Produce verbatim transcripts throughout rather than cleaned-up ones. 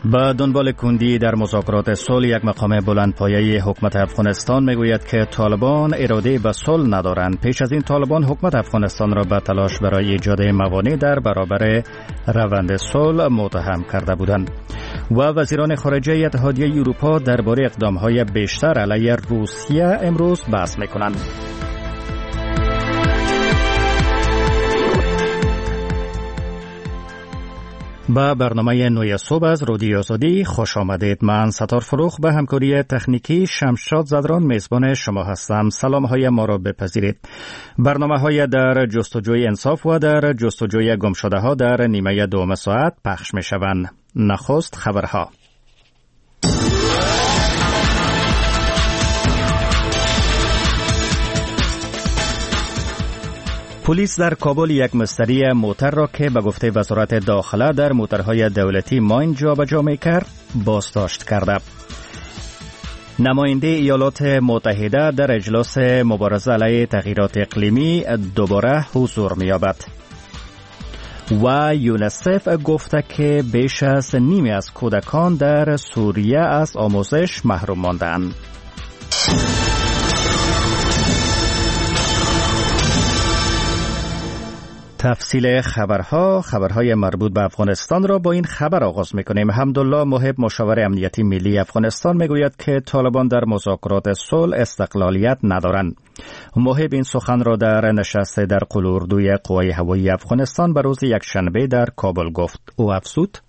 با دنبال کندی در مذاکرات صلح، یک مقام بلندپایه حکومت افغانستان میگوید که طالبان اراده به صلح ندارند. پیش از این طالبان حکومت افغانستان را به تلاش برای ایجاد موانع در برابر روند صلح متهم کرده بودند. و وزیران خارجه اتحادیه اروپا درباره اقدام‌های بیشتر علیه روسیه امروز بحث می‌کنند. با برنامه نوی صبح از رادیو آزادی خوش آمدید. من ستار فروخ به همکاری تکنیکی شمشاد زدران میزبان شما هستم. سلام های ما را بپذیرید. برنامه های در جستجوی انصاف و در جستجوی گمشده ها در نیمه دوم ساعت پخش می شوند. نخست خبرها. پلیس در کابل یک مشتری موتر را که به گفته وزارت داخله در موترهای دولتی ماین جابجا می‌کرد بازداشت کرده. نماینده ایالات متحده در اجلاس مبارزه علیه تغییرات اقلیمی دوباره حضور می‌یابد. و یونیسف گفته که بیش از نیمی از کودکان در سوریه از آموزش محروم ماندند. تفصیل خبرها خبرهای مربوط به افغانستان را با این خبر آغاز می‌کنیم. حمدالله محب مشاور امنیتی ملی افغانستان میگوید که طالبان در مذاکرات صلح استقلالیت ندارند. محب این سخن را در نشست در قلوردوی قوای هوایی افغانستان به روز یکشنبه در کابل گفت. او افزود: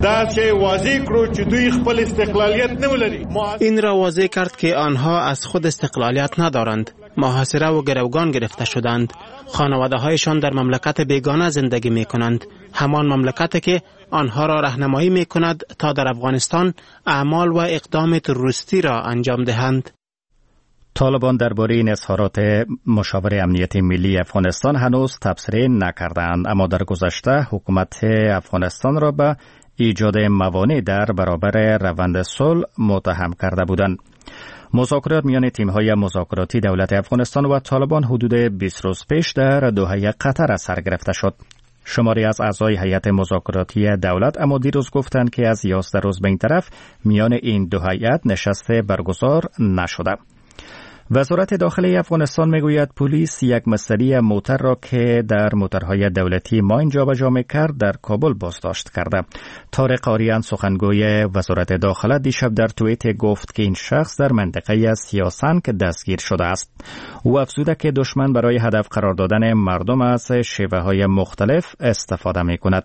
این را واضح کرد که آنها از خود استقلالیت ندارند. محاصره و گروگان گرفته شدند. خانواده هایشان در مملکت بیگانه زندگی می کنند. همان مملکتی که آنها را راهنمایی می کند تا در افغانستان اعمال و اقدام تروریستی را انجام دهند. طالبان درباره این اظهارات مشاور امنیتی ملی افغانستان هنوز تبصره نکردند، اما در گذشته حکومت افغانستان را به ایجاد موانع در برابر روند صلح متهم کرده بودند. مذاکرات میان تیم‌های مذاکراتی دولت افغانستان و طالبان حدود بیست روز پیش در دوحه قطر سر گرفته شد. شماری از اعضای هیئت مذاکراتی دولت اما دیروز گفتند که از یازده روز به این طرف میان این دو هیئت نشست برگزار نشده. وزارت داخلی افغانستان میگوید پلیس یک مشتری موتر را که در موترهای دولتی ماین جابجا می‌کرد در کابل بازداشت کرده. طارق آریان سخنگوی وزارت داخله دیشب در توییت گفت که این شخص در منطقه از سیاسنگ دستگیر شده است. او افزوده که دشمن برای هدف قرار دادن مردم از شیوه‌های مختلف استفاده می‌کند.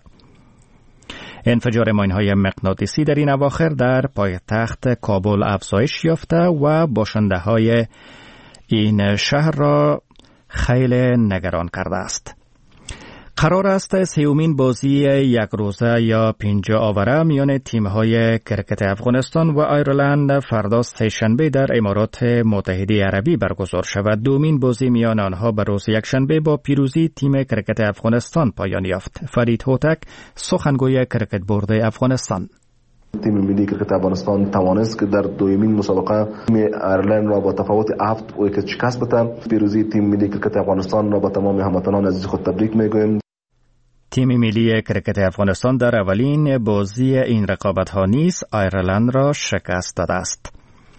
انفجار ماین‌های مغناطیسی در این اواخر در پایتخت کابل افزایش یافته و باشنده‌های این شهر را خیلی نگران کرده است. قرار است سیومین بازی یک روزه یا پنجاه آوره میان تیم‌های کرکت افغانستان و آیرلند فردا سه‌شنبه در امارات متحده عربی برگزار شود. دومین بازی میان آنها به روز یکشنبه با پیروزی تیم کرکت افغانستان پایان یافت. فرید هوتک سخنگوی کرکت بورد افغانستان: تیم ملی کرکت افغانستان توانست که در دومین مسابقه تیم آیرلند را با تفاوت هفت ویکت شکست بدهد. پیروزی تیم ملی کرکت افغانستان را با تمام هموطنان عزیز خود تبریک میگویم. تیم ملی کرکت افغانستان در اولین بازی این رقابت‌ها نیز آیرلند را شکست داده است.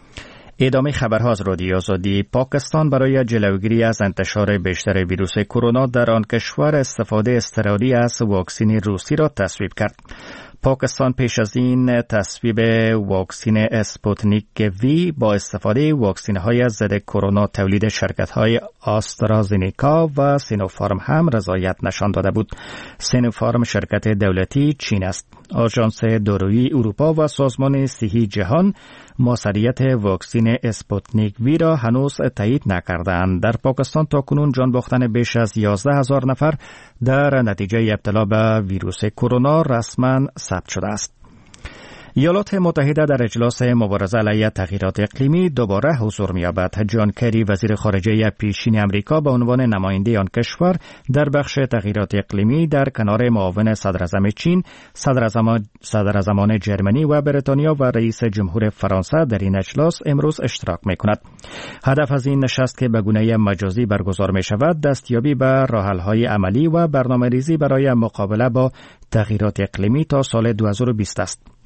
ادامه خبرها از رادیو آزادی. پاکستان برای جلوگیری از انتشار بیشتر ویروس کرونا در آن کشور استفاده اضطراری از واکسن روسی را تصویب کرد. پاکستان پیش از این تصویب واکسن اسپوتنیک وی با استفاده واکسن‌های ضد کرونا تولید شرکت‌های آسترازینیکا و سینوفارم هم رضایت نشان داده بود. سینوفارم شرکت دولتی چین است. آژانس دارویی اروپا و سازمان صحی جهان موثریت واکسن اسپوتنیک وی را هنوز تایید نکردند. در پاکستان تاکنون جان باختن بیش از یازده هزار نفر در نتیجه ابتلا به ویروس کرونا رسما ثبت شده است. ایالات متحده در اجلاس مبارزه علیه تغییرات اقلیمی دوباره حضور می‌یابد. جان کری وزیر خارجه پیشین امریکا به عنوان نماینده آن کشور در بخش تغییرات اقلیمی در کنار معاون صدراعظم چین، صدراعظم صدراعظمان جرمنی و بریتانیا و رئیس جمهور فرانسه در این اجلاس امروز اشتراک می‌کند. هدف از این نشست که به گونه مجازی برگزار می‌شود دستیابی به راه‌حل‌های عملی و برنامه‌ریزی برای مقابله با تغییرات اقلیمی تا سال دو هزار و بیست است.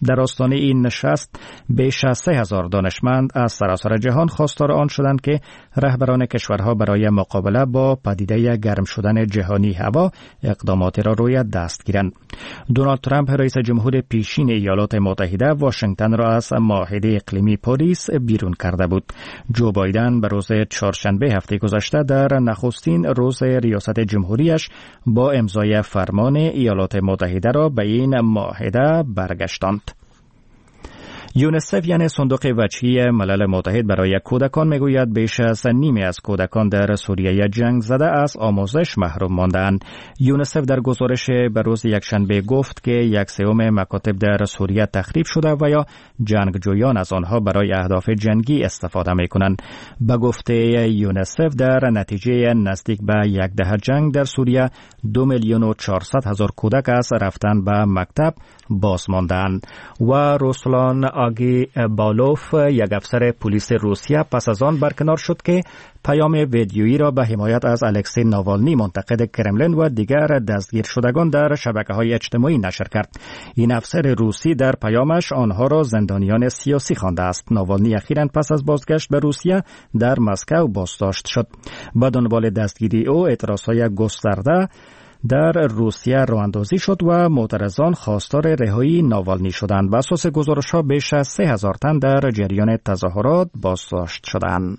در آستانه این نشست بیش از سه هزار دانشمند از سراسر جهان خواستار آن شدند که رهبران کشورها برای مقابله با پدیده گرم شدن جهانی هوا اقداماتی را روی دست گیرند. دونالد ترامپ رئیس جمهور پیشین ایالات متحده واشنگتن را از معاهده اقلیمی پاریس بیرون کرده بود. جو بایدن به روز چهارشنبه هفته گذشته در نخستین روز ریاست جمهوریش با امضای فرمان ایالات متحده را به این معاهده برگشتاند. یونیسف یعنی صندوق وجهی ملل متحد برای کودکان میگوید بیش از نیمی از کودکان در سوریه جنگ زده از آموزش محروم ماندند. یونیسف در گزارش به روز یکشنبه گفت که یک سوم مکاتب در سوریه تخریب شده و یا جنگجویان از آنها برای اهداف جنگی استفاده میکنند. به گفته یونیسف در نتیجه نزدیک به یک دهه جنگ در سوریه دو میلیون و چهارصد هزار کودک از رفتن به مکتب باز ماندند. و روسلان آگی بالوف یک افسر پلیس روسیه پس از آن برکنار شد که پیام ویدیویی را به حمایت از الکسی ناوالنی منتقد کرملین و دیگر دستگیر شدگان در شبکه‌های اجتماعی نشر کرد. این افسر روسی در پیامش آنها را زندانیان سیاسی خوانده است. ناوالنی اخیراً پس از بازگشت به روسیه در مسکو بازداشت شد. به دنبال دستگیری او اعتراضهای گسترده در روسیه راه‌اندازی شد و معترضان خواستار رهایی ناوالنی شدند. بر اساس گزارش‌ها بیش از سه هزار تن در جریان تظاهرات بازداشت شدند.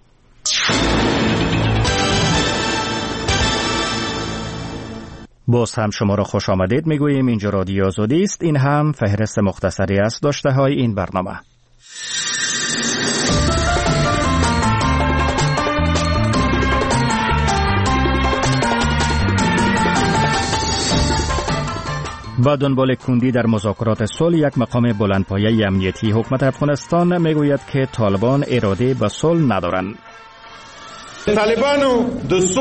باز هم شما را خوش آمدید میگوییم. اینجا رادیو آزادی است. این هم فهرست مختصری از داشته‌های این برنامه. با دنبال کندی در مذاکرات صلح، یک مقام بلندپایه امنیتی حکومت افغانستان میگوید که طالبان اراده به صلح ندارند. طالبان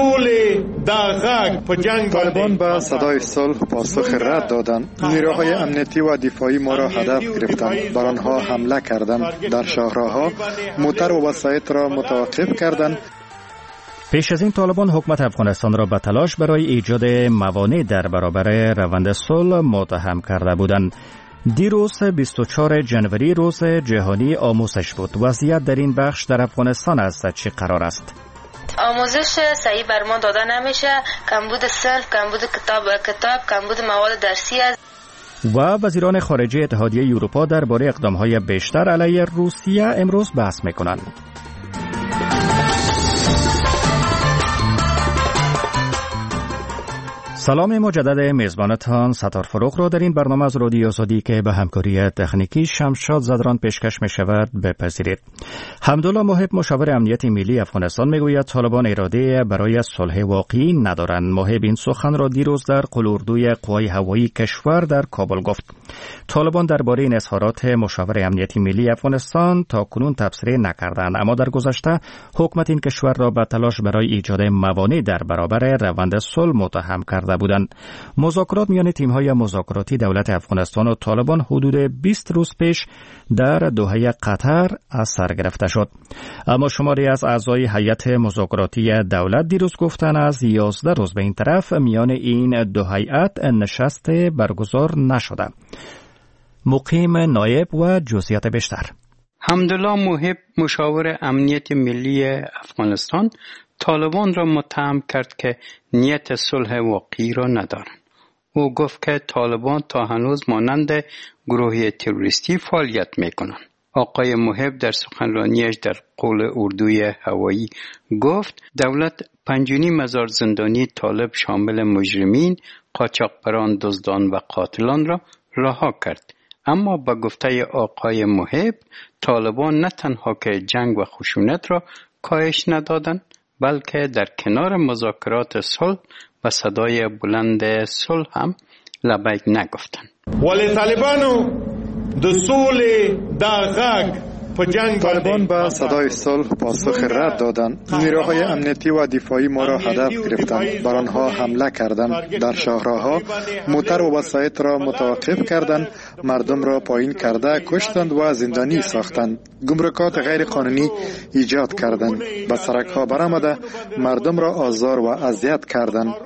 به صدای صلح پاسخ رد دادند. نیروهای امنیتی و دفاعی ما را هدف گرفتند، بر آنها حمله کردند، در شهرها موتر و وسایط را متوقف کردند. پیش از این طالبان حکومت افغانستان را به تلاش برای ایجاد موانع در برابر روند صلح متهم کرده بودند. دیروز بیست و چهارم ژانویه روز جهانی آموزش بود. وضعیت در این بخش در افغانستان از چه قرار است؟ آموزش صحیح بر ما داده نمیشه. کمبود صرف، کمبود کتاب کتاب، کمبود مواد درسی است. و وزیران خارجه اتحادیه اروپا درباره اقدام‌های بیشتر علیه روسیه امروز بحث می‌کنند. سلام مجدد میزبانتان ستار فروغ را در این برنامه از رادیو آزادی که به همکاری تکنیکی شمشاد زدران پیشکش می شود بپذیرید. حمدالله محب مشاور امنیت ملی افغانستان میگوید طالبان اراده برای صلح واقعی ندارند. محب این سخن را دیروز در قلوردوی قوای هوایی کشور در کابل گفت. طالبان درباره این اظهارات مشاور امنیت ملی افغانستان تا کنون تبصره نکردند، اما در گذشته حکومت این کشور را به تلاش برای ایجاد موانع در برابر روند صلح متهم کرده بودند. مذاکرات میان تیم‌های مذاکراتی دولت افغانستان و طالبان حدود بیست روز پیش در دوحه قطر از سر گرفته شد. اما شماری از اعضای هیئت مذاکراتی دولت دیروز گفتند از یازده روز به این طرف میان این دو هیئت نشست برگزار نشده. مقیم نایب و جزئیات بیشتر. حمدالله محب مشاور امنیت ملی افغانستان طالبان را متهم کرد که نیت صلح واقعی را ندارند. او گفت که طالبان تا هنوز مانند گروه تروریستی فعالیت میکنند. آقای محب در سخنرانیش در قول اردوی هوایی گفت دولت پنج و نیم هزار زندانی طالب شامل مجرمین، قاچاقبران، دزدان و قاتلان را رها کرد. اما با گفته آقای محب طالبان نه تنها که جنگ و خشونت را کاهش ندادند، بلکه در کنار مذاکرات صلح و صدای بلند صلح هم لبیک نگفتند. ولی طالبانو د صلح د غږ په جنگ طالبان به صدای صلح پاسخ رد دادند. نیروهای امنیتی و دفاعی ما را هدف گرفتند، بر آنها حمله کردند، در شهرها موتر و وسایط را متوقف کردند، مردم را پایین کرده کشتند و زندانی ساختند، گمرکات غیر قانونی ایجاد کردند، به سرک‌ها برآمده مردم را آزار و اذیت کردند.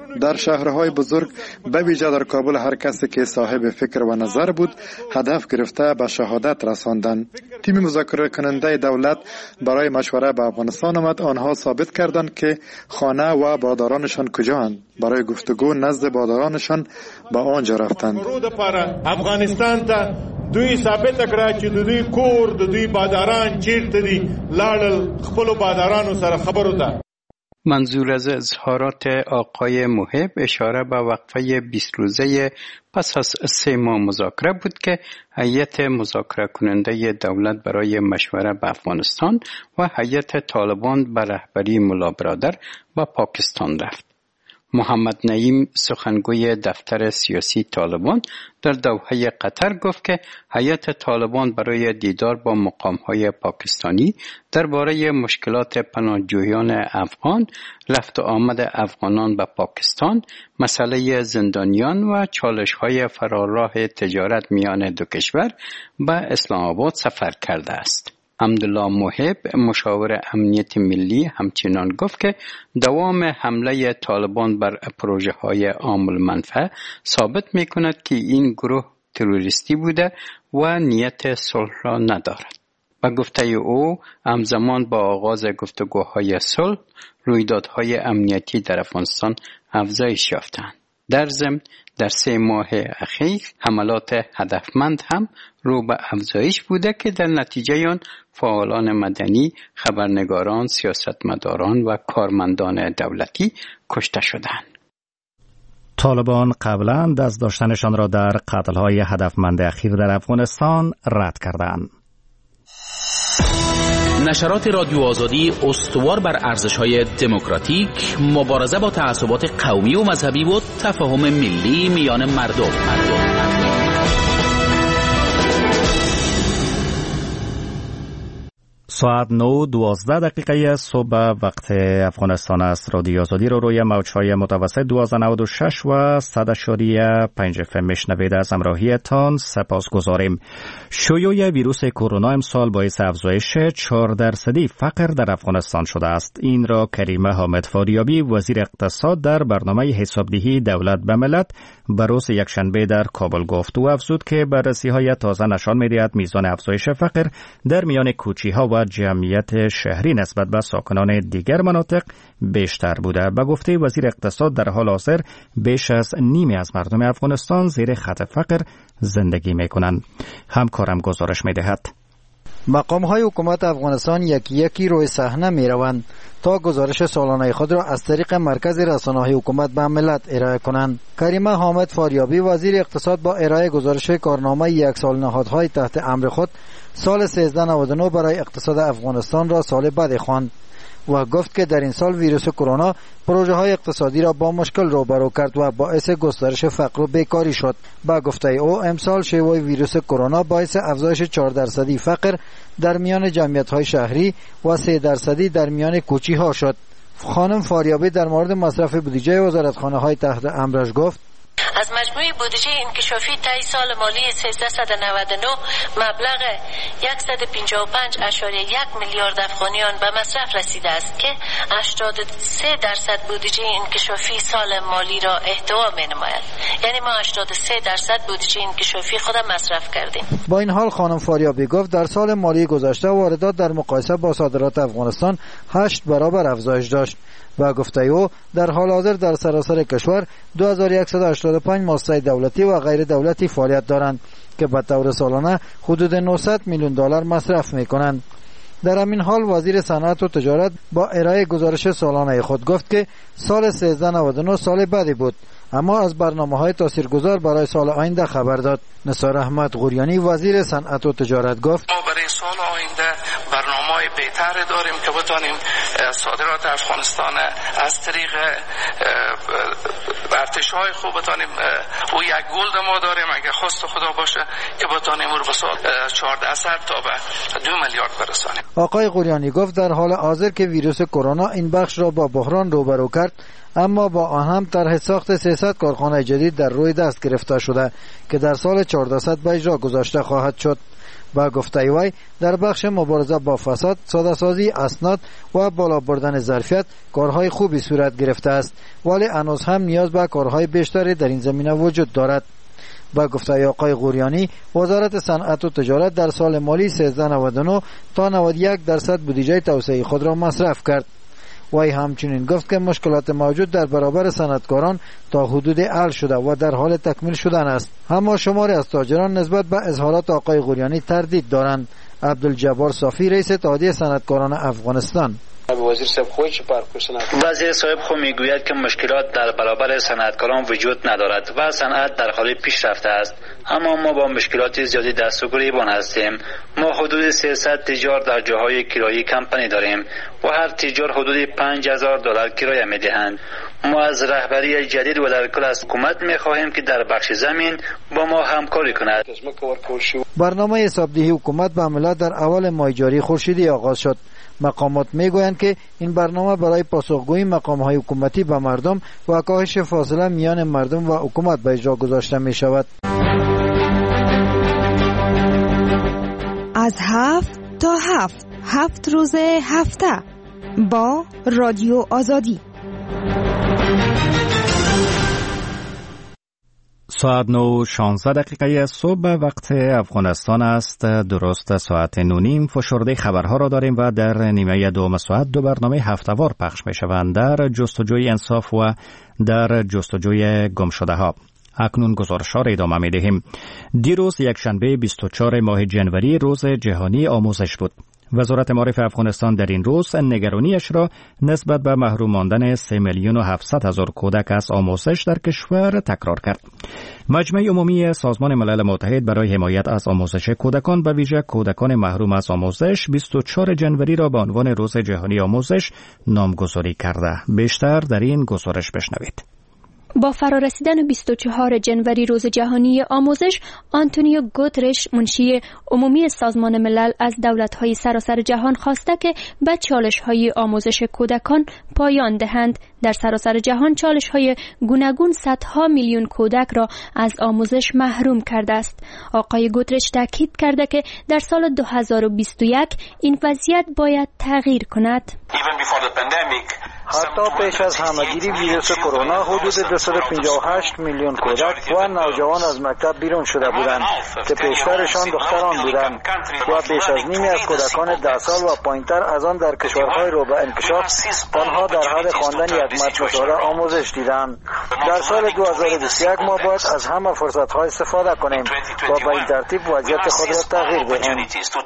در شهرهای بزرگ به ویژه در کابل هر کسی که صاحب فکر و نظر بود هدف گرفته به شهادت رساندند. تیم مذاکره کننده دولت برای مشوره به افغانستان آمد. آنها ثابت کردند که خانه و بادارانشان کجااند. برای گفتگو نزد بادارانشان به آنجا رفتند. افغانستان ته دوی ثابت کړه چې دوی کور د دوی باداران چیرته دي لاړل خپل بادارانو سره خبرو ته. منظور از اظهارات آقای محب اشاره به وقفه بیست روزه پس از سه ماه مذاکره بود که هیئت مذاکره کننده دولت برای مشوره به افغانستان و هیئت طالبان به رهبری ملا برادر به پاکستان رفت. محمد نعیم سخنگوی دفتر سیاسی طالبان در دوحه قطر گفت که هیئت طالبان برای دیدار با مقام‌های پاکستانی درباره مشکلات پناهجویان افغان، رفت و آمد افغانان به پاکستان، مسئله زندانیان و چالش‌های فراراه تجارت میان دو کشور به اسلام آباد سفر کرده است. عبدالله محب مشاور امنیت ملی همچنان گفت که دوام حمله طالبان بر پروژه های عام المنفعه ثابت می کند که این گروه تروریستی بوده و نیت صلح را ندارد. با گفته او همزمان با آغاز گفتگوهای صلح رویدادهای امنیتی در افغانستان افزایش یافتند. در ضمن در سه ماه اخیر حملات هدفمند هم رو به افزایش بوده که در نتیجه آن فعالان مدنی، خبرنگاران، سیاستمداران و کارمندان دولتی کشته شدند. طالبان قبلا دست داشتنشان را در قتل‌های هدفمند اخیر در افغانستان رد کردند. نشرات رادیو آزادی استوار بر ارزش‌های دموکراتیک، مبارزه با تعصبات قومی و مذهبی و تفاهم ملی میان مردم. مردم. ساعت نه دوازده دقیقه صبح وقت افغانستان است. رادیو آزادی رو روی موج‌های متوسط دوازده نود و شش و صد اشاریه پنج اف ام میشنوید. از همراهیتان سپاسگزاریم. شیوع ویروس کرونا امسال باعث افزایش چهار درصدی فقر در افغانستان شده است. این را کریمه حامد فاریابی وزیر اقتصاد در برنامه حسابدهی دولت به ملت به روز یکشنبه در کابل گفت. او افزود که بررسی‌های تازه نشان می‌دهد میزان افزایش فقر در میان کوچی‌ها و جمعیت شهری نسبت به ساکنان دیگر مناطق بیشتر بوده. به گفته وزیر اقتصاد در حال حاضر بیش از نیمی از مردم افغانستان زیر خط فقر زندگی می‌کنند. همکارم گزارش می‌دهد. مقام‌های حکومت افغانستان یکی یکی روی صحنه می‌روند تا گزارش سالانه خود را از طریق مرکز رسانه‌های حکومت به ملت ارائه کنند. کریمه حامد فاریابی وزیر اقتصاد با ارائه گزارش کارنامه یک سال نهادهای تحت امر خود سال سیزده نود و نه برای اقتصاد افغانستان را سال بدی خواند و گفت که در این سال ویروس کرونا پروژه های اقتصادی را با مشکل روبرو کرد و باعث گسترش فقر و بیکاری شد. با گفته او امسال شیوع ویروس کرونا باعث افزایش چهار درصدی فقر در میان جمعیت های شهری و سه درصدی در میان کوچی ها شد. خانم فاریابی در مورد مصرف بودجه وزارتخانه های تحت امرش گفت: از مجموع بودجه انکشافی طی سال مالی سیزده نود و نه مبلغ صد و پنجاه و پنج اشاریه یک میلیارد افغانیان به مصرف رسیده است که هشتاد و سه درصد بودجه انکشافی سال مالی را احتوا می‌نماید. یعنی ما هشتاد و سه درصد بودجه انکشافی خود مصرف کردیم. با این حال خانم فاریابی گفت در سال مالی گذشته واردات در مقایسه با صادرات افغانستان هشت برابر افزایش داشت. با گفته او در حال حاضر در سراسر کشور دو هزار و صد و هشتاد و پنج مؤسسه دولتی و غیر دولتی فعالیت دارند که به طور سالانه حدود نهصد میلیون دلار مصرف می‌کنند. در همین حال وزیر صنعت و تجارت با ارائه گزارش سالانه خود گفت که سال سیزده نود و نه سال بدی بود، اما از برنامه‌های تاثیرگذار برای سال آینده خبر داد. نثار احمد غوریانی وزیر صنعت و تجارت گفت: ما برای سال آینده برنامه‌های بهتری داریم که بتونیم صادرات افغانستان از طریق ارتش‌های خوب بتونیم او یک گلد ما داریم اگه خواست خدا باشه که بتونیم رو به سال چهارده درصد تا به دو میلیارد برسانیم. آقای غوریانی گفت در حال حاضر که ویروس کرونا این بخش را با بحران روبرو کرد، اما با آن هم طرح ساخت سیصد کارخانه جدید در روی دست گرفته شده که در سال چهاردهصد به اجرا گذاشته خواهد شد. با گفته وی در بخش مبارزه با فساد، ساده سازی اسناد و بالا بردن ظرفیت کارهای خوبی صورت گرفته است، ولی هنوز هم نیاز به کارهای بیشتری در این زمینه وجود دارد. با گفته آقای غوریانی، وزارت صنعت و تجارت در سال مالی سیزده نود و نه تا نود و یک درصد بودجه توسعه خود را مصرف کرد. وی همچنین گفت که مشکلات موجود در برابر صنعتکاران تا حدود حل شده و در حال تکمیل شدن است. اما شماری از تاجران نسبت به اظهارات آقای غوریانی تردید دارند. عبدالجبار صافی، رئیس اتحادیه صنعتکاران افغانستان: وزیر صاحب خود چه پرکوشن؟ وزیر صاحب خود میگوید که مشکلات در برابر صنعتکاران وجود ندارد و صنعت در حال پیشرفته است، اما ما با مشکلات زیادی دست و گریبان هستیم. ما حدود سیصد تجار در جاهای کرایی کمپانی داریم و هر تجار حدود پنج هزار دلار کرایه میدهند. ما از رهبری جدید و در کل از حکومت میخواهیم که در بخش زمین با ما همکاری کند. برنامه حسابدهی حکومت به ملت در اول ماه جاری خورشیدی آغاز شد. مقامات میگویند که این برنامه برای پاسخگویی مقام‌های حکومتی به مردم و کاهش فاصله میان مردم و حکومت به اجرا گذاشته می شود. از هفت تا هفت هفت روز هفته با رادیو آزادی. ساعت نو شانزده دقیقه صبح وقت افغانستان است. درست ساعت نونیم فشرده خبرها را داریم و در نیمه دوم ساعت دو برنامه هفته‌وار پخش می شوند در جستجوی انصاف و در جستجوی گمشده ها. اکنون گزارش‌ها را ادامه می دهیم. دیروز یک شنبه بیست و چهارم ماه جنوری روز جهانی آموزش بود. وزارت معارف افغانستان در این روز نگرانیش را نسبت به محروم ماندن سه میلیون و هفتصد هزار کودک از آموزش در کشور تکرار کرد. مجمع عمومی سازمان ملل متحد برای حمایت از آموزش کودکان به ویژه کودکان محروم از آموزش بیست و چهارم جنوری را به عنوان روز جهانی آموزش نامگذاری کرده. بیشتر در این گزارش بشنوید. با فرارسیدن بیست و چهارم جنوری روز جهانی آموزش، آنتونیو گوترش منشی عمومی سازمان ملل از دولت‌های سراسر جهان خواسته که به چالش‌های آموزش کودکان پایان دهند. در سراسر جهان چالش‌های گوناگون صدها میلیون کودک را از آموزش محروم کرده است. آقای گوترش تاکید کرده که در سال دو هزار و بیست و یک این وضعیت باید تغییر کند. حتی پیش از همه‌گیری ویروس کرونا حدود دویست و پنجاه و هشت میلیون کودک و نوجوان از مکتب بیرون شده بودند که بیشترشان دختران بودند و بیش از نیمی از کودکان ده سال و پایینتر از آن در کشورهای رو به انکشاف تنها در حد خواندن یک متن ساده آموزش دیدند. در سال دو هزار و بیست و یک ما باید از همه فرصت‌ها استفاده کنیم و به این ترتیب وضعیت خود را تغییر دهیم.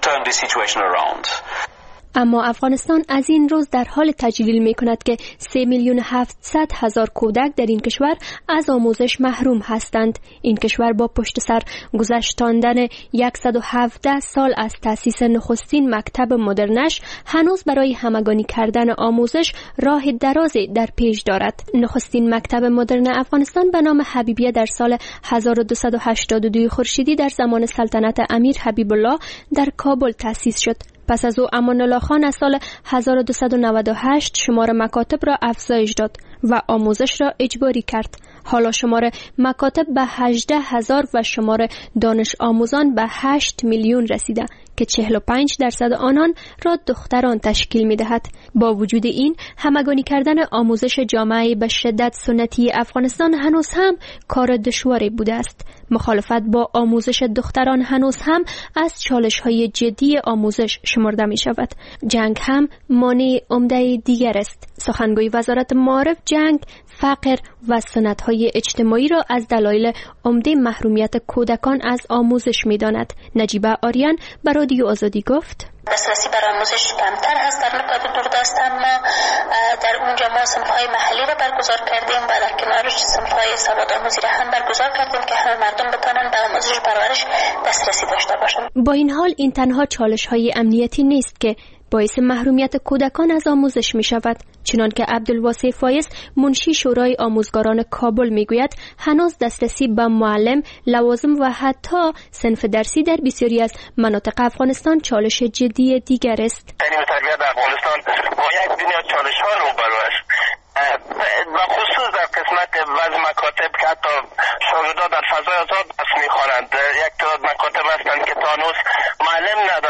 اما افغانستان از این روز در حال تجلیل می کند که سه میلیون و هفتصد هزار کودک در این کشور از آموزش محروم هستند. این کشور با پشت سر گذشتاندن صد و هفده سال از تأسیس نخستین مکتب مدرنش هنوز برای همگانی کردن آموزش راه درازی در پیش دارد. نخستین مکتب مدرن افغانستان به نام حبیبیه در سال هزار و دویست و هشتاد و دو خورشیدی در زمان سلطنت امیر حبیب الله در کابل تأسیس شد. پس از او امان الله خان از سال هزار و دویست و نود و هشت شمار مکاتب را افزایش داد و آموزش را اجباری کرد. حالا شمار مکاتب به هجده هزار و شمار دانش آموزان به هشت میلیون رسیده که چهل و پنج درصد آنان را دختران تشکیل می دهد. با وجود این همگانی کردن آموزش جامعه به شدت سنتی افغانستان هنوز هم کار دشواری بوده است. مخالفت با آموزش دختران هنوز هم از چالش‌های جدی آموزش شمرده می شود. جنگ هم مانع عمده دیگر است. سخنگوی وزارت معارف جنگ، فقر و سنت‌های اجتماعی را از دلایل عمده محرومیت کودکان از آموزش می‌داند. نجیبه آریان به رادیو آزادی گفت: دسترسی بر آموزش کمتر هست در نقاط دوردست، اما در اونجا ما صنف‌های محلی را برگزار کردیم و در کنارش صنف‌های سواد آموزی را هم برگزار کردیم که همه مردم بتوانند به آموزش و پرورش دسترسی داشته باشند. با این حال این تنها چالش‌های امنیتی نیست که باعث محرومیت کودکان از آموزش می شود. چنانکه عبدالواسع فایز منشی شورای آموزگاران کابل می گوید هنوز دسترسی به معلم، لوازم و حتی صنف درسی در بسیاری از مناطق افغانستان چالش جدی دیگر است. تعلیم تربیت در افغانستان با یک دنیا چالش ها روبرو است. و خصوص در قسمت وضع مکاتب که حتی شاگردان در فضای آزاد درس می‌خوانند. یک تعداد مکاتب هستند که تا هنوز محل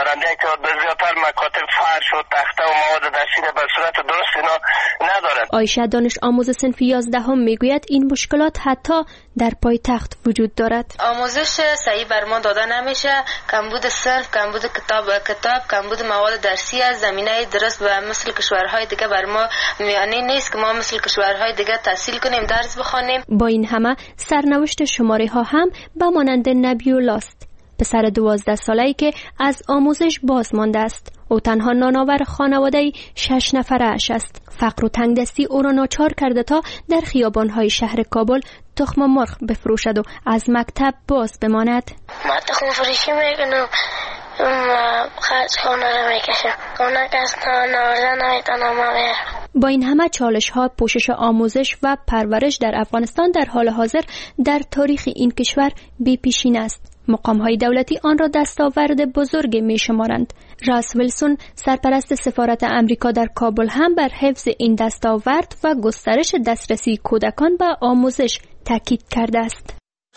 ندارند. یک زیادتر مکاتب فرش و تخته و مواد درسی به صورت درست اینا ندارند. عایشه دانش آموز صنف یازدهم میگوید این مشکلات حتی در پایتخت وجود دارد. آموزش صحیح بر ما داده نمیشه، کمبود صرف، کمبود کتاب کتاب، کمبود مواد درسی از زمینه درست و مثل کشورهای دیگه بر ما میانی نیست که ما مثل کشورهای دیگه تحصیل کنیم، درس بخونیم. با این همه سرنوشت شماره ها هم به مانند نبیولا است، پسر دوازده ساله‌ای که از آموزش باز مانده است. او تنها نانآور خانواده‌ای شش نفره اش است. فقر و تنگدستی او را ناچار کرده تا در خیابان‌های شهر کابل تخم مرغ بفروشد و از مکتب باز بماند. ما تخم فروشی میکنم، خرج خانه را میکشم، خانه کس نوردن نمیتونم بیارم. با این همه چالش ها، پوشش آموزش و پرورش در افغانستان در حال حاضر در تاریخ این کشور بی پیشین است. مقام های دولتی آن را دستاورد بزرگ می شمارند. راس ویلسون، سرپرست سفارت امریکا در کابل، هم بر حفظ این دستاورد و گسترش دسترسی کودکان به آموزش تاکید کرده است.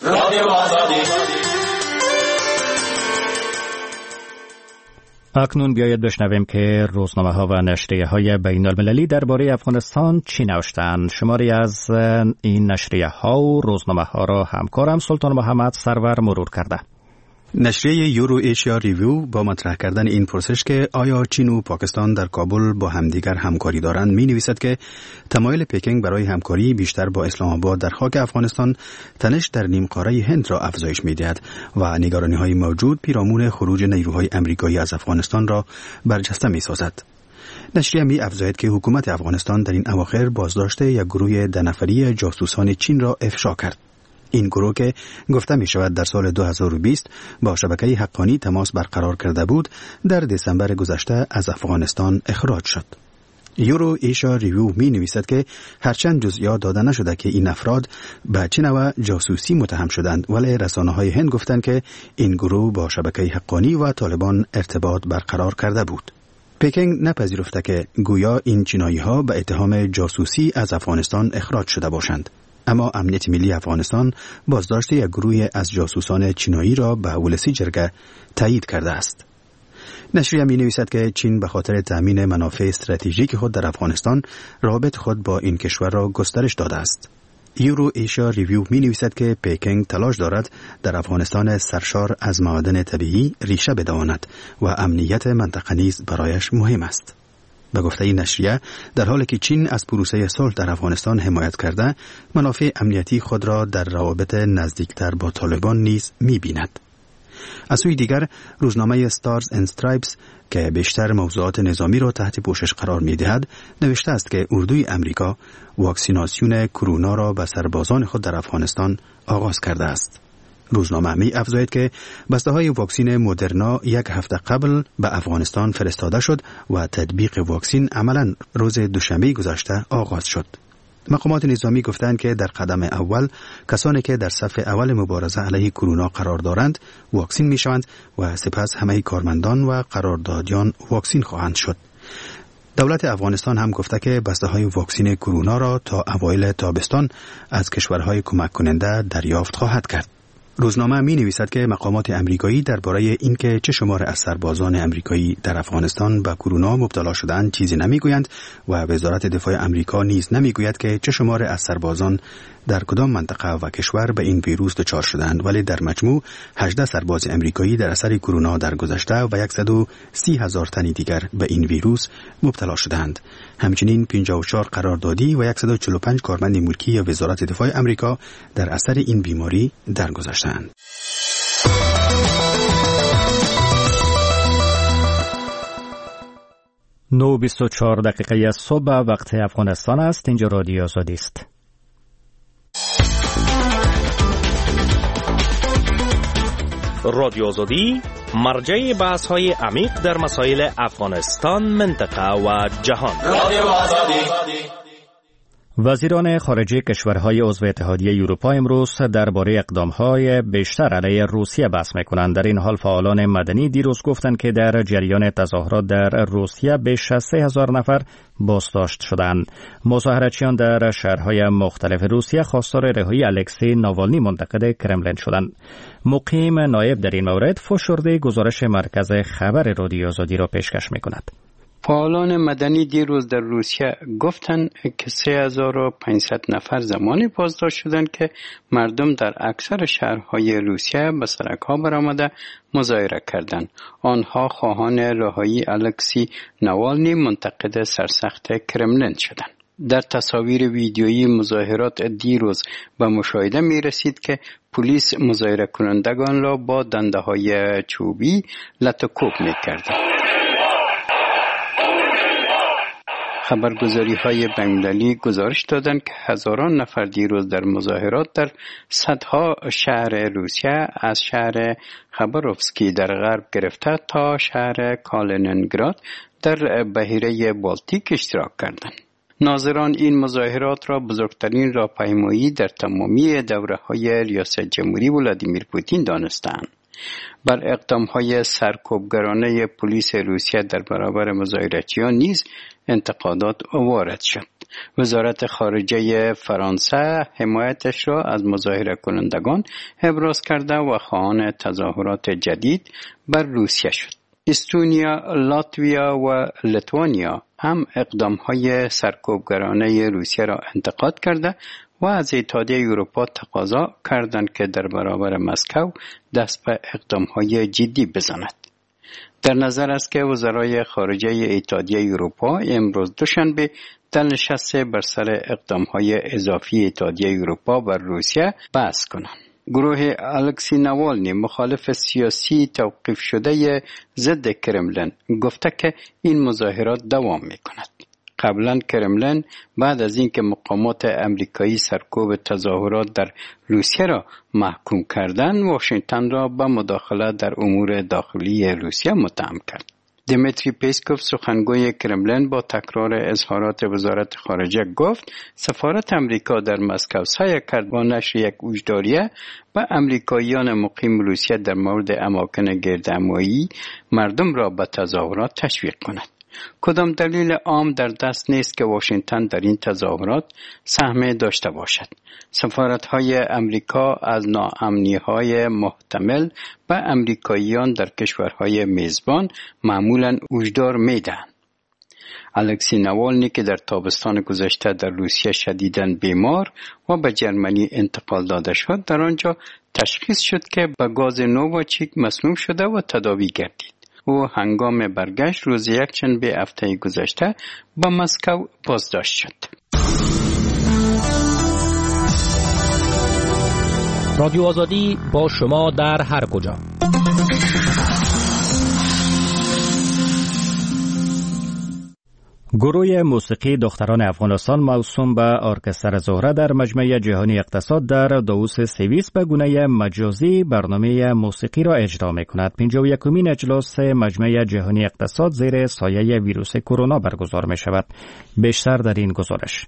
اکنون بیاید بشنویم که روزنامه ها و نشریه های بین المللی درباره افغانستان چی نوشتند. شماری از این نشریه ها و روزنامه ها را همکارم سلطان محمد سرور مرور کرده. نشریه یورو ایشیا ریویو با مطرح کردن این پرسش که آیا چین و پاکستان در کابل با همدیگر همکاری دارند می نویسد که تمایل پکینگ برای همکاری بیشتر با اسلام آباد در خاک افغانستان تنش در نیم قاره هند را افزایش می دهد و نگرانی های موجود پیرامون خروج نیروهای امریکایی از افغانستان را برجسته می سازد. نشریه می افزاید که حکومت افغانستان در این اواخر بازداشت یک گروه ده نفری جاسوسان چین را افشا کرد. این گروه که گفته می شود در سال دو هزار و بیست با شبکه حقانی تماس برقرار کرده بود، در دسامبر گذشته از افغانستان اخراج شد. یورو ایشیا ریویو می نویسد که هرچند جزئیات داده نشده که این افراد به چه نوع جاسوسی متهم شدند، ولی رسانه‌های هند گفتند که این گروه با شبکه حقانی و طالبان ارتباط برقرار کرده بود. پکینگ نپذیرفته که گویا این چینایی‌ها به اتهام جاسوسی از افغانستان اخراج شده باشند. اما امنیت ملی افغانستان بازداشت یک گروه از جاسوسان چینایی را به ولسی جرگه تایید کرده است. نشریه می نویسد که چین به خاطر تأمین منافع استراتژیک خود در افغانستان رابط خود با این کشور را گسترش داده است. یورو ایشیا ریویو می نویسد که پکینگ تلاش دارد در افغانستان سرشار از معادن طبیعی ریشه بدواند و امنیت منطقه نیز برایش مهم است. به گفته این نشریه، در حالی که چین از پروسه صلح در افغانستان حمایت کرده، منافع امنیتی خود را در روابط نزدیکتر با طالبان نیز می‌بیند. از سوی دیگر، روزنامه ستارز اند استرایپس که بیشتر موضوعات نظامی را تحت پوشش قرار می‌دهد، نوشته است که اردوی امریکا واکسیناسیون کرونا را به سربازان خود در افغانستان آغاز کرده است. روزنامه می افزاید که بسته های واکسین مدرنا یک هفته قبل به افغانستان فرستاده شد و تطبیق واکسین عملاً روز دوشنبه گذشته آغاز شد. مقامات نظامی گفتند که در قدم اول کسانی که در صف اول مبارزه علیه کرونا قرار دارند واکسین می شوند و سپس همه کارمندان و قراردادیان واکسین خواهند شد. دولت افغانستان هم گفته که بسته های واکسین کرونا را تا اوایل تابستان از کشورهای کمک کننده دریافت خواهد کرد. روزنامه می نویسد که مقامات امریکایی درباره اینکه چه شمار از سربازان امریکایی در افغانستان به کرونا مبتلا شدند چیزی نمیگویند و وزارت دفاع امریکا نیز نمیگوید که چه شمار از سربازان در کدام منطقه و کشور به این ویروس دچار شدند، ولی در مجموع هجده سرباز امریکایی در اثر کرونا در گذشته و صد و سی هزار تن دیگر به این ویروس مبتلا شدند. همچنین پنجاه و چهار قراردادی و صد و چهل و پنج کارمند ملکی وزارت دفاع امریکا در اثر این بیماری درگذشتند. نه و بیست و چهار دقیقه صبح وقت افغانستان است. اینجا رادیو آزادی است. رادیو آزادی مرجع بحث های عمیق در مسائل افغانستان، منطقه و جهان. رادیو آزادی. وزیران خارجه کشورهای عضو اتحادیه اروپا امروز درباره اقدامهای بیشتر علیه روسیه بحث می‌کنند. در این حال فعالان مدنی دیروز گفتند که در جریان تظاهرات در روسیه بیش از سه هزار نفر بازداشت شدند. مظاهراتچیان در شهرهای مختلف روسیه خواستار رهایی الکسی ناوالنی منتقد کرملین شدند. مقیم نایب در این مورد فشرده گزارش مرکز خبر رادیو آزادی را پیشکش می‌کند. فعالان مدنی دیروز در روسیه گفتند که سه هزار و پانصد نفر زمانی بازداشت شدند که مردم در اکثر شهرهای روسیه به سرک‌ها برآمده مظاهره کردند. آنها خواهان رهایی الکسی ناوالنی منتقد سرسخت کرملین شدند. در تصاویر ویدیویی مظاهرات دیروز به مشاهده می رسید که پلیس مظاهره کنندگان را با دنده‌های چوبی لط و کوب می کرد. خبرگزاری های بین‌المللی گزارش دادند که هزاران نفر دیروز در مظاهرات در صدها شهر روسیه از شهر خباروفسکی در غرب گرفته تا شهر کالینینگراد در بحیره بالتیک اشتراک کردند. ناظران این مظاهرات را بزرگترین راهپیمایی در تمامی دوره‌های ریاست جمهوری ولادیمیر پوتین دانستند. بر اقدام‌های سرکوبگرانه پلیس روسیه در برابر مظاهراتچیان نیز انتقادات وارد شد. وزارت خارجه فرانسه حمایتش را از مظاهره کنندگان ابراز کرده و خواهان تظاهرات جدید بر روسیه شد. استونیا، لاتویا و لیتوانیا هم اقدام‌های سرکوبگرانه روسیه را انتقاد کرده و از اتحادیه اروپا تقاضا کردند که در برابر مسکو دست به اقدام‌های جدی بزند. در نظر است که وزرای خارجه اتحادیه اروپا امروز دوشنبه در نشست بر سر اقدام‌های اضافی اتحادیه اروپا بر روسیه بحث کنند. گروه الکسی ناوالنی مخالف سیاسی توقیف شده ضد کرملین گفته که این مظاهرات دوام می‌کند. قبلا کرملین بعد از اینکه مقامات امریکایی سرکوب تظاهرات در روسیه را محکوم کردند، واشنگتن را به مداخله در امور داخلی روسیه متهم کرد. دیمیتری پیسکوف سخنگوی کرملین با تکرار اظهارات وزارت خارجه گفت سفارت امریکا در مسکو سعی کرد با نشر یک هشداریه به امریکاییان مقیم روسیه در مورد اماکن گردهمایی مردم را به تظاهرات تشویق کند. کدام دلیل عام در دست نیست که واشنگتن در این تظاهرات سهم داشته باشد. سفارت‌های امریکا از ناامنی‌های محتمل به امریکاییان در کشورهای میزبان معمولاً هشدار می‌دهند. الکسی ناوالنی که در تابستان گذشته در روسیه شدیداً بیمار و به جرمنی انتقال داده شد، در آنجا تشخیص شد که به گاز نوواچیک مسموم شده و تداوی گردید. او هنگام برگشت روز یکشنبه هفته گذشته به مسکو بازداشت شد. رادیو آزادی با شما در هر کجا. گروه موسیقی دختران افغانستان موسوم به ارکستر زهره در مجمع جهانی اقتصاد در داووس سوئیس به گونه مجازی برنامه موسیقی را اجرا می‌کند. پنجاه و یکمین اجلاس مجمع جهانی اقتصاد زیر سایه ویروس کرونا برگزار می‌شود. بیشتر در این گزارش.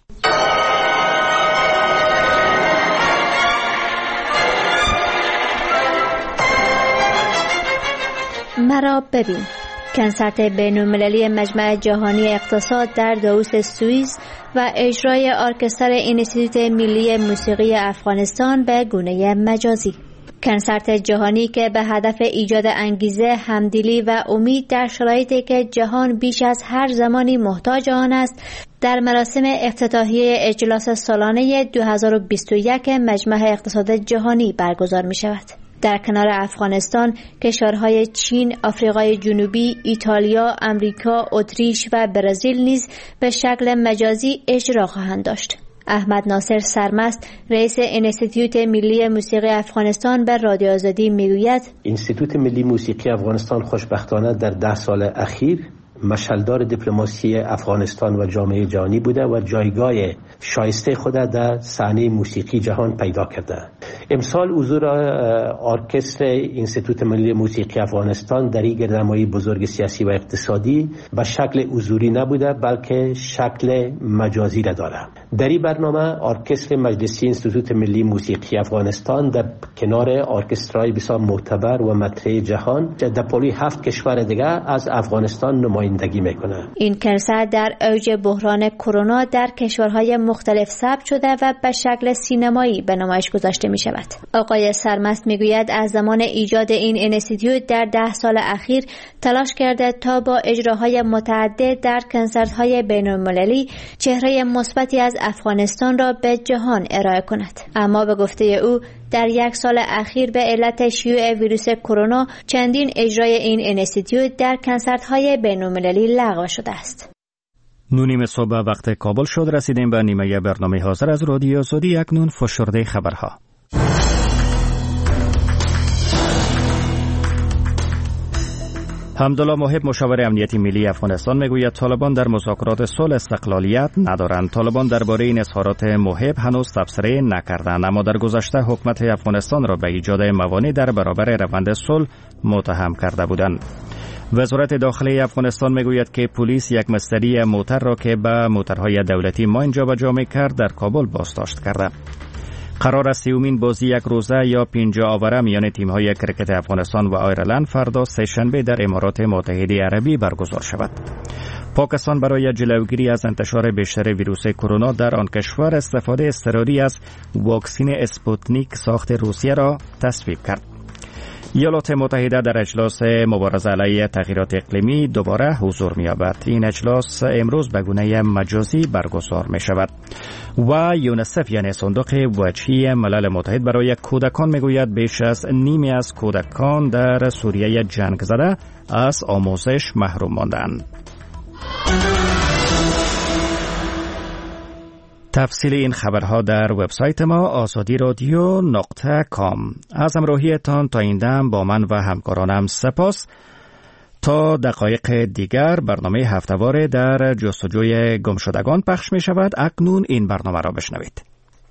مرا ببین، کنسرت بین‌المللی مجمع جهانی اقتصاد در داووس سوئیس و اجرای ارکستر اینستیتوت ملی موسیقی افغانستان به گونه مجازی. کنسرت جهانی که به هدف ایجاد انگیزه، همدلی و امید در شرایطی که جهان بیش از هر زمانی محتاج آن است، در مراسم افتتاحیه اجلاس سالانه دو هزار و بیست و یک مجمع اقتصاد جهانی برگزار می شود. در کنار افغانستان، کشورهای چین، آفریقای جنوبی، ایتالیا، امریکا، اتریش و برزیل نیز به شکل مجازی اجرا خواهند داشت. احمد ناصر سرمست، رئیس انستیتوت ملی موسیقی افغانستان به رادیو آزادی میگوید: انستیتوت ملی موسیقی افغانستان خوشبختانه در ده سال اخیر مشعلدار دیپلماسی افغانستان و جامعه جهانی بوده و جایگاه شایسته خود در صحنه موسیقی جهان پیدا کرده. امسال حضور ارکستر انستیتوت ملی موسیقی افغانستان در این گردهمایی بزرگ سیاسی و اقتصادی به شکل حضوری نبوده بلکه شکل مجازی را داره. در این برنامه ارکستر مجلسی انستیتوت ملی موسیقی افغانستان در کنار ارکسترهای بسیار معتبر و مطرح جهان در پولی هفت کشور دیگه از افغانستان نمایندگی میکنه. این کنسرت در اوج بحران کرونا در کشورهای مختلف ثبت شده و به شکل سینمایی به نمایش گذاشته می شود. آقای سرمست میگوید از زمان ایجاد این انستیتوت در ده سال اخیر تلاش کرده تا با اجراهای متعدد در کنسرت‌های بین‌المللی چهره مثبتی از افغانستان را به جهان ارائه کند. اما به گفته او در یک سال اخیر به علت شیوع ویروس کرونا چندین اجرای این انستیتوت در کنسرت‌های بین‌المللی لغو شده است. نونیم صبح وقت کابل شد، رسیدیم به نیمه برنامه حاضر از رادیو آزادی. اکنون فشرده خبرها. حمدالله محب مشاور امنیتی ملی افغانستان میگوید طالبان در مذاکرات صلح استقلالیت ندارند. طالبان درباره این اظهارات محب هنوز تبصره نکردند، اما در گذشته حکومت افغانستان را به ایجاد موانع در برابر روند صلح متهم کرده بودند. وزارت داخلی افغانستان میگوید که پلیس یک مستری موتر را که به موترهای دولتی ماین جابجا می‌کرد در کابل بازداشت کرده. قرار است سیومین بازی یک روزه یا پنجاه آوره میان تیم‌های کرکت افغانستان و آیرلند فردا سه‌شنبه در امارات متحده عربی برگزار شود. پاکستان برای جلوگیری از انتشار بیشتر ویروس کرونا در آن کشور استفاده اضطراری از واکسن اسپوتنیک ساخت روسیه را تصویب کرد. ایالات متحده در اجلاس مبارزه علیه تغییرات اقلیمی دوباره حضور می‌یابد. این اجلاس امروز به گونه مجازی برگزار می‌شود. و یونسف یعنی صندوق وجهی ملل متحد برای کودکان میگوید بیش از نیمی از کودکان در سوریه جنگ زده از آموزش محروم ماندند. تفصیل این خبرها در وبسایت ما آزادی رادیو نقطه کام. از همراهیتان تا این دم با من و همکارانم سپاس. تا دقایق دیگر برنامه هفته‌واره در جستجوی گمشدگان پخش می شود. اکنون این برنامه را بشنوید.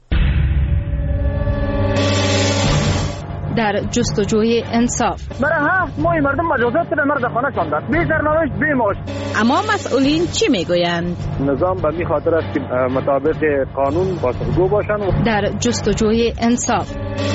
در جستجوی انصاف برای هفت ماه مردم مجازات به مرد خانه شاندند، بی سرنوشت بی معاش. اما مسئولین چی میگویند؟ نظام به می خاطر است که مطابق قانون پاسخگو باشند. در جستجوی انصاف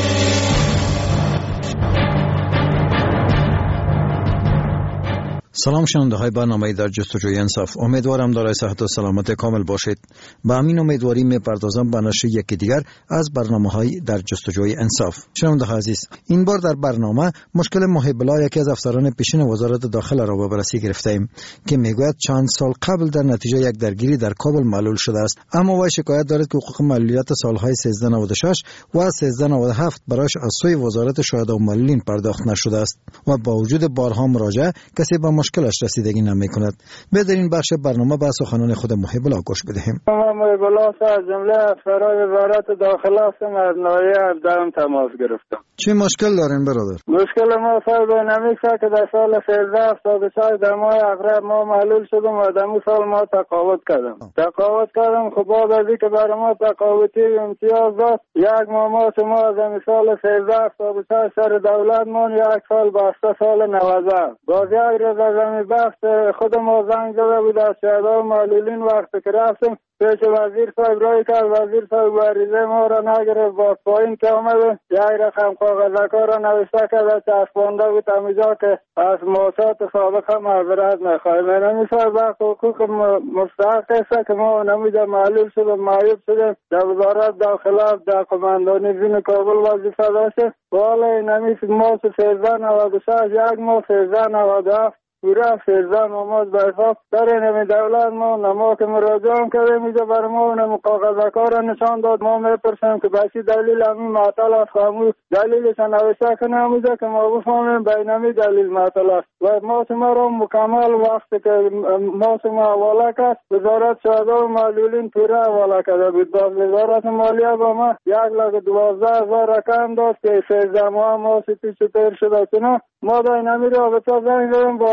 سلام شنونده های برنامه در جستجوی انصاف. امیدوارم دارای صحت و سلامت کامل باشید. با همین امیدواری میپردازم به نشر یکی دیگر از برنامه های در جستجوی انصاف. شنونده های عزیز، این بار در برنامه مشکل محب الله یکی از افسران پیشین وزارت داخله را به بررسی گرفته ایم که میگوید چند سال قبل در نتیجه یک درگیری در کابل معلول شده است، اما وی شکایت دارد که حقوق معلولیت سالهای سیزده نود و شش و سیزده نود و هفت برایش از سوی وزارت شهدا و معلولین پرداخت نشده است و با وجود بارها مراجعه کسی به مشکلش رسیدگی نمی کند. به در این بخش برنامه به سخنان خود محب الله گوش بدهیم. محب الله از جمله افسران وزارت داخله هستم، از ناحیه اردم تماس گرفتم. چه مشکل دارین برادر؟ مشکل ما صاحب نمیشه که در سال سیزده هفتاد و شش در ماه اقرب ما معلول شدم و در سال ما تقاعد کردم. تقاعد کردم خب بعد از اینکه برای ما تقاعدی امتیاز داد، یک ماه ما شما از سال سیزده هفتاد و شش سر دولت مون یک سال بسته سال نوزده. باز یک روز از همین بحث خود ما زنگ زده بود از شهدا و معلولین وقتی که رفتیم پیش وزیر صاحب رای کرد، وزیر صاحب عریضه ما را نگرفت، با پایین که آمده یک رقم کاغذکا را نوشته کرده چسبانده بود همینجا که از موسات سابق هم معذرت نخواهیم. نمی صاحب وقت حقوق مستحق است که ما نمیجا معلول شدیم، معیوب شدیم، در وزارت داخله در قماندانی زین کابل وظیفه داشتیم. حالا نمی ما سیزده نود و شش یک ماه سیزده نود و هفت پورا سیزده نماز به حساب در این دولت ما نما که مراجعه کردیم اینجا بر ما اونم کاغذکا را نشان داد. ما میپرسیم که بچی دلیل همین معطل است، خاموش دلیلش نوشته کنه همونجا که ما بفهمیم بینمی دلیل معطل است. و ما شما را مکمل وقتی که ما شما حواله کرد وزارت شهدا و معلولین پورا حواله کرده بود. باز وزارت مالیه با ما یک لک دوازده هزار رقم داد که سیزده ماه ما سیتی سپیر شده. چنان ما در اینمی رابطه زنگ زدیم، باز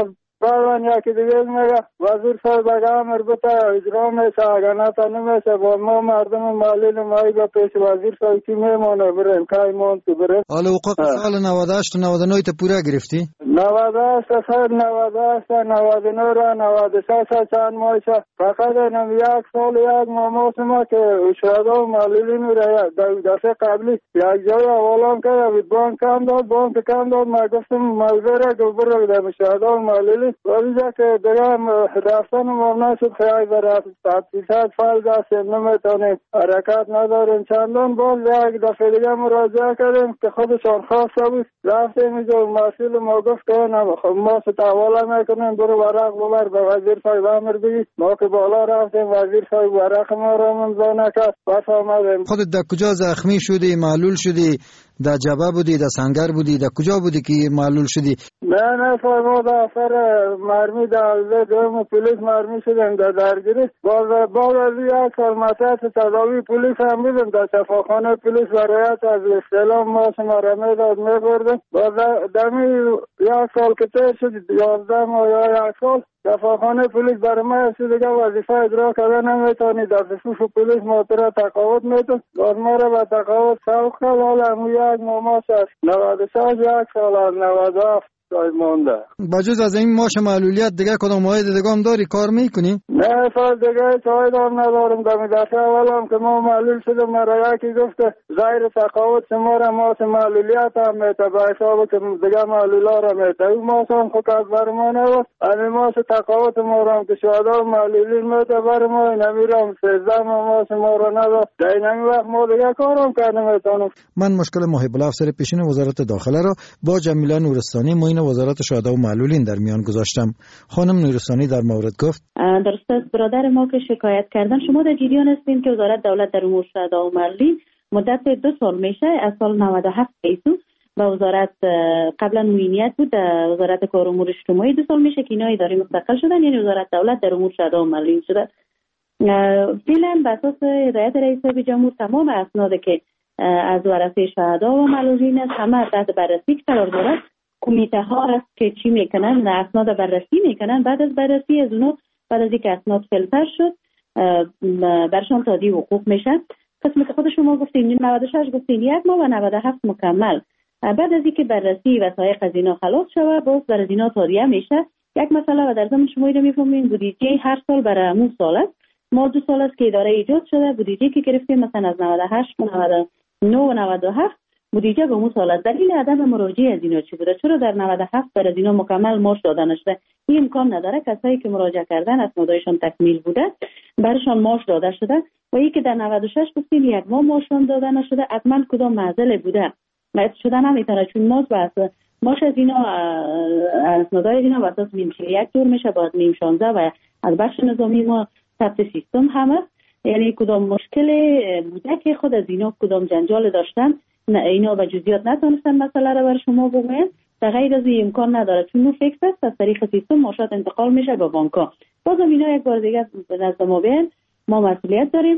بعد یکی دیگه میگه وزیر صاحب اگه امر بته اجرا میشه، اگه نه تا نمیشه. با ما مردم معلول مایی به پیش وزیر صاحب کی میمونه بریم کای مون تو بریم. حالا حقوق سال نود و هشت و نود و نه تا پورا گرفتی؟ نود و هشت سال نود و هشت نود و نه را نود و شش چند ماهشه. فقط نم یک سال یک ماه ما که شهدا و معلولین را دفعه قبلی یک جای اولام کرد بانک کم داد بانک کم داد ما گفتم موضوع را گفر را بدم شهدا و معلولین ولیجا که دیگه رفتن ممنوع شد خیلی برای تحصیلات فعال داشتیم نمیتونیم حرکت نداریم. چندان باز یک دفعه دیگه مراجعه کردیم که خودشان خواسته بود رفتیم اینجا مسئول ما گفت که نمیخوام ما ستحواله میکنیم برو ورق ببر به وزیر صاحب امر بگی. ما که بالا رفتیم وزیر صاحب ورق ما را منظور نکرد بس آمدیم. خودت در کجا زخمی شدی معلول شدی؟ در جبه بودی در سنگر بودی در کجا بودی که معلول شدی؟ نه نه صاحب ما در اثر مرمی در دوم پولیس مرمی شدیم در درگیری. باز باز از یک سال مصرف تداوی پولیس هم بودیم در شفاخانه پولیس برایت از استعلام ما شما را میداد میبردیم. باز دمی یک سال که تیر شد یازده ماه یا یک سال شفاخانه پولیس برای ما هستی دیگه وظیفه اجرا کرده نمیتونی در صفوف پولیس موتر تقاوت میتون. باز ما را به تقاوت سوق کرد. حالا همون یک ماماس است نود و شش یک سال از نود و هفت سال مانده. بجز از این ماش معلولیت دیگه کدام ماه دیگه هم داری کار میکنی؟ نه سال دیگه چای دارم ندارم. دمی دفعه اولم که ما معلول شدم مرا یکی گفته غیر تقاوت شما را ماس معلولیت هم میته به حساب که دیگه معلولا را میته. او ماس هم خود از بر ما نبود. همین ماس تقاوت ما را هم که شهدا و معلولین میته بر ما این همی را هم سیزده ماس ما را نداد. در این همی وقت ما دیگه کارم کرده میتونم. من مشکل محب الافسر پیشین وزارت داخله را با جمیله نورستانی معین وزارت شهدا و معلولین در میان گذاشتم. خانم نورستانی در مورد گفت درست است برادر ما که شکایت کردن شما در جریان هستین که وزارت دولت در امور شهدا و معلولین مدت دو سال میشه از سال نود و هفت ایسو با وزارت قبلا معینیت بود در وزارت کار امور اجتماعی دو سال میشه که اینا اداره مستقل شدن یعنی وزارت دولت در امور شهدا و معلولین شده. فعلا بر اساس هدایت رئیس جمهور تمام اسناد که از ورثه شهدا و معلولین است همه تحت بررسی قرار دارد. کمیته ها هست که چی میکنن اسناد بررسی میکنن. بعد از بررسی از اونو بعد از اینکه اسناد فیلتر شد برشان تادی حقوق میشن. قسمت خود شما گفتین نود و شش گفتین یک ماه و نود و هفت مکمل. بعد از اینکه بررسی وثایق از اینا خلاص شوه باز بر از اینا تادیه میشه. یک مسئله و در ضمن شما اینو میفهمین بودجه هر سال برای همون سال است. ما دو سال است که اداره ایجاد شده بودجه که گرفتیم مثلا از نود و هشت و نود و نه و نود و هفت بودجه به اون سال است. دلیل عدم مراجعه از اینا چی بوده؟ چرا در نود و هفت بر از اینا مکمل ماش داده نشده؟ این امکان نداره. کسایی که مراجعه کردن اسنادشون تکمیل بوده برشان ماش داده شده و یکی که در نود و شش گفتیم یک ماه ماشون داده نشده. حتما کدام معضل بوده مایت شده نمیتونه چون ماش بس ماش از اینا اسنادای اینا واسه نیم یک دور میشه بعد نیم شانزده و از بخش نظامی ما ثبت سیستم هم است. یعنی کدام مشکل بوده که خود از اینا کدام جنجال داشتن نه اینا به جزئیات نتونستن مسئله رو بر شما بگوین. در غیر از این امکان نداره چون اون فیکس است از طریق سیستم ماشات انتقال میشه به بانک‌ها. بازم اینا یک بار دیگه نزد ما بیان ما مسئولیت داریم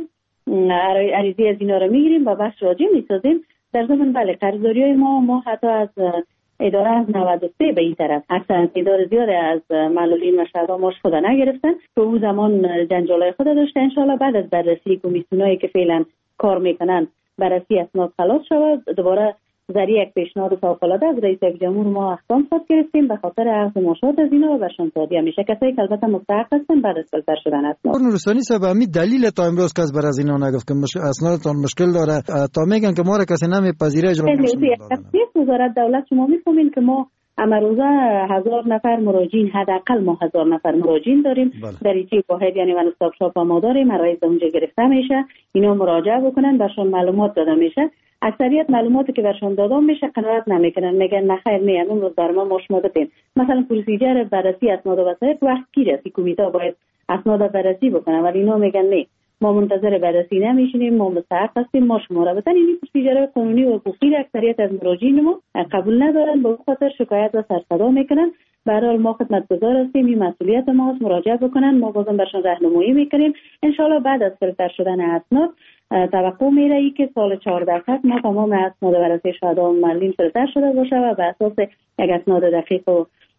عریضه از اینا رو میگیریم و بخش راجع میسازیم. در ضمن بله قرضداریای ما ما حتی از اداره از نود و سه به این طرف اکثر اداره زیاد از معلولین و شهدا ماش خود نگرفتن تو اون زمان جنجالای خود داشته. ان شاء الله بعد از بررسی کمیسیونایی که فعلا کار میکنن بررسی اسناد خلاص شود دوباره ذریعه یک پیشنهاد فوق‌العاده از رئیس جمهور ما اقدام خود گرفتیم به خاطر عقد ماشات از اینا و برشان تادیه میشه. کسایی که البته مستحق هستن بعد از فیلتر شدن اسناد. نورستانی صاحب همین دلیل تا امروز کس بر از اینا نگفت که مشکل اسنادتون مشکل داره تا میگن که ما را کسی نمیپذیره اجرا نمیشه. وزارت دولت شما میفهمین که ما امروزه هزار نفر مراجعین حداقل ما هزار نفر مراجعین داریم. دریچه واحد یعنی ون استاپ شاپ ما داریم. مراکز اونجا گرفته میشه اینا مراجعه بکنن برشان معلومات داده میشه. اکثریت معلوماتی که برشان داده میشه قناعت نمیکنن میگن نه خیر نه امروز بر ما ماش بدین. مثلا پروسیجر بررسی اسناد و وثایق وقت گیره سی کمیته باید اسناد بررسی بکنه ولی اینا میگن نه ما منتظر بررسی نمیشینیم ما مستحق هستیم ما شما را بدن. این پروسیجر قانونی و حقوقی اکثریت از مراجعین ما قبول ندارن به خاطر شکایت و سرصدا میکنن. به هر حال ما خدمتگزار هستیم این مسئولیت ماست مراجعه بکنن ما بازم برشان راهنمایی میکنیم. ان شاء الله بعد از فیلتر شدن اسناد توقع میره ای که سال چهارده ما تمام اسناد بررسی شهدا و معلولین فیلتر شده باشه و به اساس یک اسناد دقیق و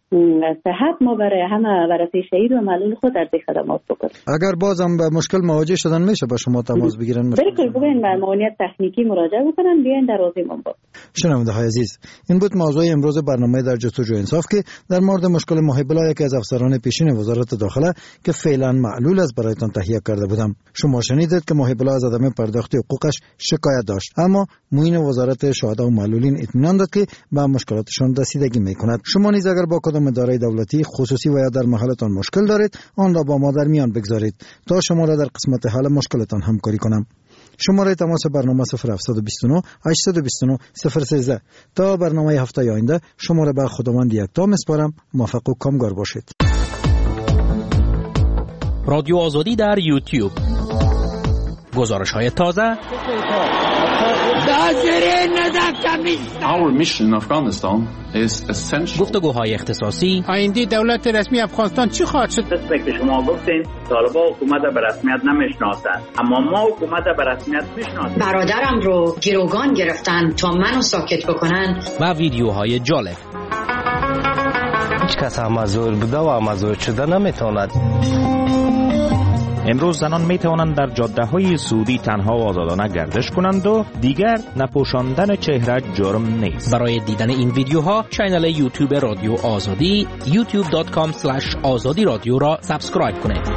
صحت ما برای همه ورثه شهید و معلول خود ارزی خدمات بکنیم. اگر بازم به مشکل مواجه شدن میشه با شما تماس بگیرن؟ بالکل بگین به معاونت تکنیکی مراجعه بکنن، بیاین در راضی من بود. شنونده های عزیز، این بود موضوع امروز برنامه در جستجو انصاف که در مورد مشکل محب الله، یکی از افسران پیشین وزارت داخله که فعلا معلول است، برایتان تهیه کرده بودم. شما شنیدید که محب الله از عدم پرداخت حقوقش شکایت داشت، اما معین وزارت شهدا و معلولین اطمینان داد که به مشکلاتشان رسیدگی میکند. شما نیز اگر با کدام اداره دولتی خصوصی و یا در محلتان مشکل دارید، آن را با ما در میان بگذارید تا شما را در قسمت حل مشکلتان همکاری کنم. شماره تماس برنامه صفر هفت دو نه هشت دو نه صفر سه زده. تا برنامه هفته آینده شما را به خداوند یکتا میسپارم. موفق و کامگار باشید. رادیو آزادی در یوتیوب، گزارش های تازه. Our mission in Afghanistan is essential. گفتگوهای اختصاصی. آینده دولت رسمی افغانستان چی خواهد شد؟ دسته که شما گفتین طالبان حکومت به رسمیت نمیشناسند، اما ما حکومت به رسمیت میشناسیم. برادرم رو گروگان گرفتن تا منو ساکت بکنن. و ویدیوهای جالب. هیچ کس هم مزور بوده و مزور شده نمیتواند. امروز زنان می توانند در جاده های سعودی تنها و آزادانه گردش کنند و دیگر نپوشاندن چهره جرم نیست. برای دیدن این ویدیوها کانال یوتیوب رادیو آزادی یوتیوب دات کام اسلش آزادی رادیو را سابسکرایب کنید.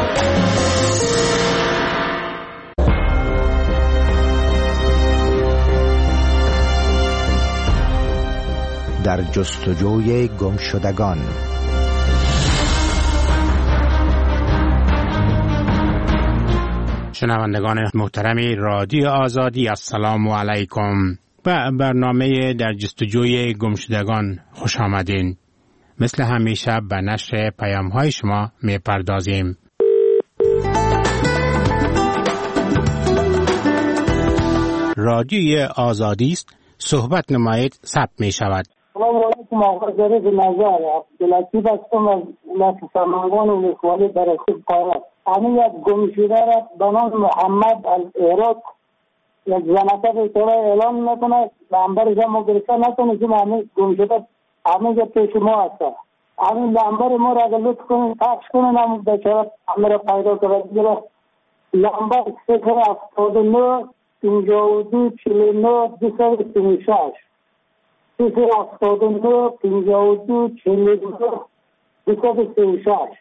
در جستجوی گمشدگان. شنوندگان محترم رادیو آزادی، السلام علیکم. به برنامه در جستجوی گمشدگان خوش آمدین. مثل همیشه به نشر پیام های شما می پردازیم. رادیوی آزادی است، صحبت نمایید ثبت می شود. سلام علیکم آقا ظریف نظر عبداللطیف هستم از ولایت سمنگان و ولسوالی برسید پایرد. همین یک گمشده را به نام محمد العراق یک زنکه به طور اعلان میکنه لنبرش هم گرفته نکنه که همین گمشده همین که پیش ما هست. همین لنبر ما را اگر لطف کنید پخش کنید هم بچه همه را پیدا کرد دیگه. لنبر صفر هفتاد و نه پنجاه و دو چهل و نه دویست و سی و شش صفر هفتاد و نه پنجاه و دو چهل و نه دویست و سی و شش.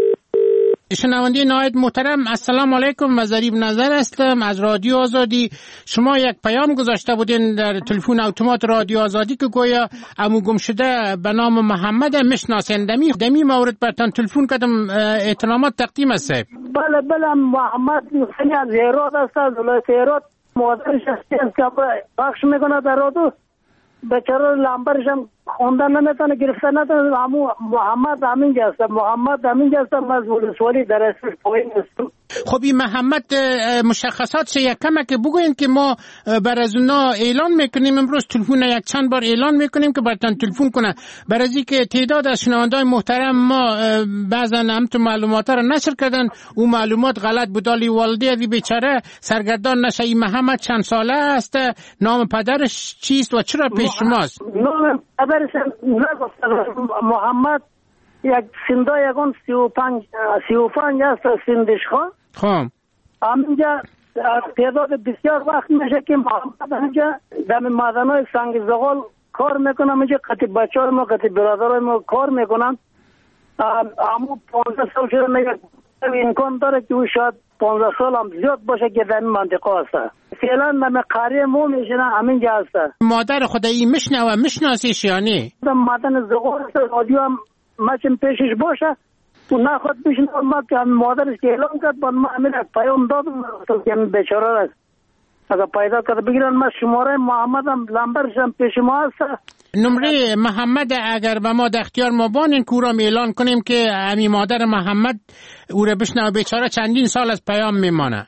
شنونده نهایت محترم، السلام علیکم. و ظریف نظر هستم از رادیو آزادی. شما یک پیام گذاشته بودین در تلفن اتومات رادیو آزادی که گویا عمو گم شده به نام محمد میشناسین. دمی دمی مورد برتان تلفن کردم، احترامات تقدیم است. بله بله، محمد خیلی از هرات است، از ولایت هرات. مادرش است که بخش میکنه در رادیو، بیچاره لنبرش هم خوندن نمیتونه گرفته نتونه. همون محمد همین هست، محمد همین هست از ولسوالی در اسمش پایین هستم. خب این محمد مشخصات یک کمه که بگوین که ما بر از اونا اعلان میکنیم. امروز تلفن یک چند بار اعلان میکنیم که برتان تلفن کنه، برای از اینکه تعداد از شنوندگان محترم ما بعضا هم تو معلومات را نشر کردن، اون معلومات غلط بود. علی والده از بیچاره سرگردان نشه. این محمد چند ساله است؟ نام پدرش چیست و چرا پیش شماست؟ نام پدرش نگفتن. محمد یک سنده یکون سی و پنج سی و پنج است سندش خواه. خب همینجا تعداد بسیار وقت میشه که محمد همینجا دم معدنهای سنگ زغال کار میکنم. اینجا قطع بچه های ما قطع برادرهای ما کار میکنم. همون پانزده سال شده میگه امکان داره که او شاید پانزده سال هم زیاد باشه که دم منطقه هست. فعلا دم قریه مو میشنه همینجا هست. مادر خدایی میشنه و میشناسیش یعنی؟ معدن زغال است، رادیو هم مچم پیشش باشه و نخواد میشنه. ما که مادرش که اعلام کرد با ما همین پیام دادم که همین بیچاره است اگر پیدا کرده بگیرن. ما شماره محمد هم لنبرش هم پیش ما هست. نمره محمد اگر به ما در اختیار ما بانین که او را اعلان کنیم که همین مادر محمد او را بشنه و بیچاره چندین سال از پیام میمانه.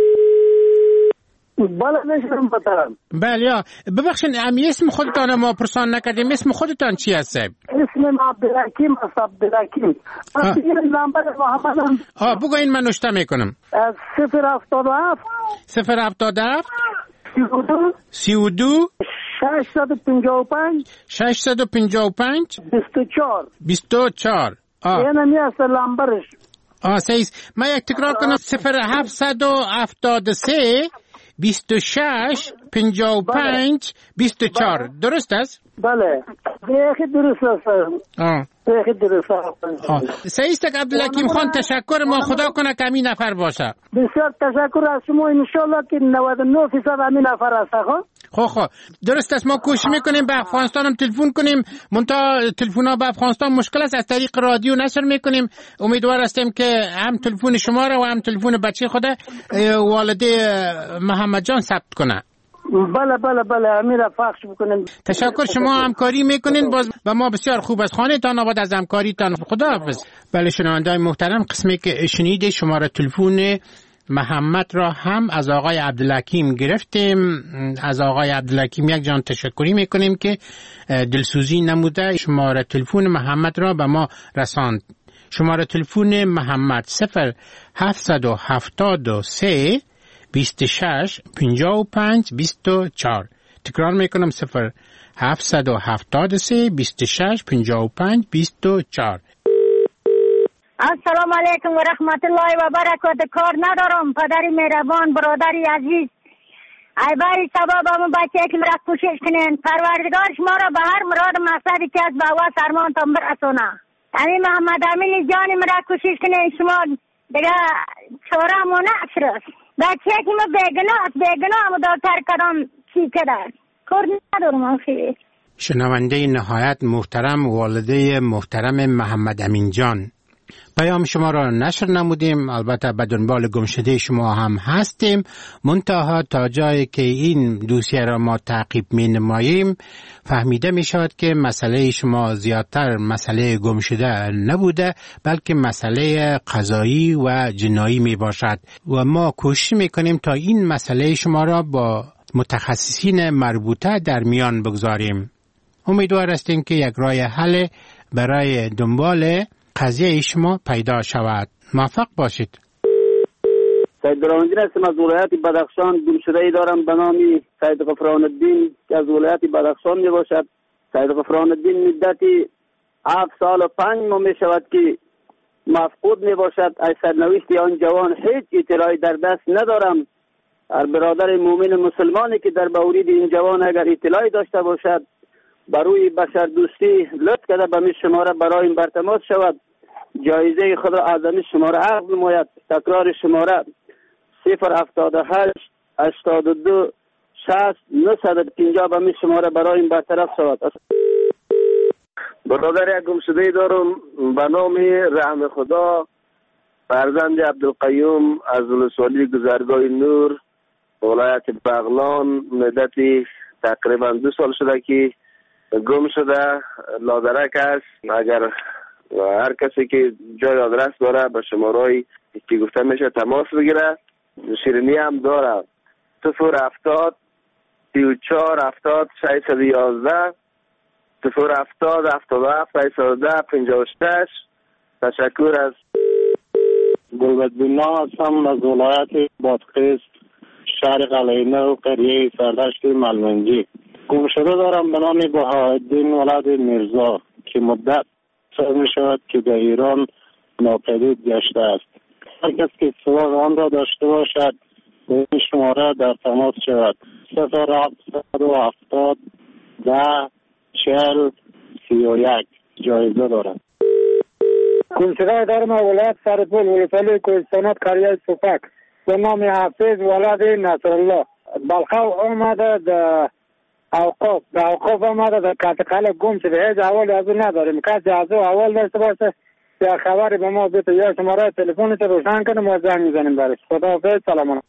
بله نشدم بطرم. بله یا ببخشین امی اسم خودتان ما پرسان نکردیم، اسم خودتان چی هست؟ اسم عبدالحکیم است. عبدالحکیم نمبر محمد هم آه بگوین من نوشته میکنم. صفر هفتاد و هفت صفر هفتاد و هفت سی و دو سی و دو ششصد و پنجاه و پنج ششصد و پنجاه و پنج بیست و چهار بیست و چهار. آه اینه می است لامبرش. آه سیز ما یک تکرار کنم. صفر هفتصد و هفتاد و سه بیست و شش پنجاه و پنج بیست و چهار. درست است؟ بله دیگه درست است. آه دیگه درست است. سیستک عبدالحکیم خان تشکر. ما خدا کنه که همین نفر باشه. بسیار تشکر از شما. انشالله که نود و نه درصد همین نفر است. خب خب درست است. ما کوشش میکنیم به افغانستان هم تلفن کنیم. منتها تلفن ها به افغانستان مشکل است. از طریق رادیو نشر میکنیم. امیدوار هستیم که هم تلفن شما را و هم تلفن بچه خود والده محمد جان ثبت کنه. بله بله بله امیر پخش بکنیم. تشکر. شما همکاری میکنین باز و ما بسیار خوب از خانه تان آباد از همکاریتان. خدا حافظ. بله شنوندگان محترم، قسمی که شنیده شماره تلفن محمد را هم از آقای عبدالحکیم گرفتیم. از آقای عبدالحکیم یک جان تشکری میکنیم که دلسوزی نموده شماره تلفن محمد را به ما رساند. شماره تلفن محمد صفر هفتصد و هفتاد و سه بیست و شش پنجاه و پنج بیست و چهار. تکرار میکنم صفر هفتصد و هفتاد و سه بیست و شش پنجاه و پنج بیست و چهار. السلام علیکم و رحمت الله و برکاته. کار ندارم پدری مهربان برادری عزیز. ای بای سبب همون بچه که مرا کوشش کنین. پروردگار شما را به هر مراد مقصدی که از به هوا سرمان تان برسونه. همین محمد امین جانی مرا کوشش کنین. شما دیگه چاره همون نشرست. بچه که ما بگناه بگناه همون دارتر کدام چی کدر. کار ندارم آخی. شنونده نهایت محترم والده محترم محمد امین جان، پیام شما را نشر نمودیم. البته به دنبال گمشده شما هم هستیم. منتها تا جایی که این دوسیه را ما تعقیب می نماییم فهمیده می شود که مسئله شما زیادتر مسئله گمشده نبوده بلکه مسئله قضایی و جنایی می باشد و ما کوشش می کنیم تا این مسئله شما را با متخصصین مربوطه در میان بگذاریم. امیدوار هستیم که یک راه حل برای دنبال قضیه شما پیدا شود. موفق باشید. سید براندین هستم از ولایت بدخشان. گمشده ای دارم به نام سید غفران الدین که از ولایت بدخشان می باشد. سید غفران الدین مدتی هفت سال و پنج ماه می شود که مفقود می باشد. از سرنوشت آن جوان هیچ اطلاعی در دست ندارم. هر برادر مؤمن مسلمانی که در مورد این جوان اگر اطلاعی داشته باشد بروی بشر دوستی لطف کرده به می شماره برای این برتماس شود. جایزه خود را از شماره عقد نماید. تکرار شماره صفر هفتاد و هشت هشتاد و دو شصت نهصد و پنجاه به می شماره برای این برطرف شود. برادر یک گمشده دارم به نام رحم خدا، فرزند عبدالقیوم از ولسوالی گذرگاه نور ولایت بغلان. مدتی تقریبا دو سال شده که گم شده. لادرک است. اگر هر کسی که جای آدرس داره به شماره‌ای که گفته میشه تماس بگیره. شیرینی هم داره. صفر هفتاد سی و چهار هفتاد ششصد و یازده صفر هفتاد هفتاد و هفت ششصد و ده پنجاه و شش. تشکر از گلبدبینا هستم از ولایت بادغیس شهر قلعه‌نو و قریه سردشت ملمنجی. گمشده دارم به نام بهاءالدین ولد میرزا که مدت سال می شود که در ایران ناپدید گشته است. هر کس که سوال آن را داشته باشد به این شماره در تماس شود. صفر هفتصد و هفتاد ده چهل سی و یک. جایزه دارد. گمشده دارم ولایت سرپول ولسوالی کوهستانات قریه سوفک به نام حافظ ولد نصرالله. بلخو آمده در اوقاف در اوقاف آمده در کاتقال گم شده. هیچ احوالی از اون نداریم. کسی از اون احوال داشته باشه یا خبری به ما بده یا شماره تلفنش روشن کنیم و زنگ میزنیم برش. خداحافظ. سلام علیکم.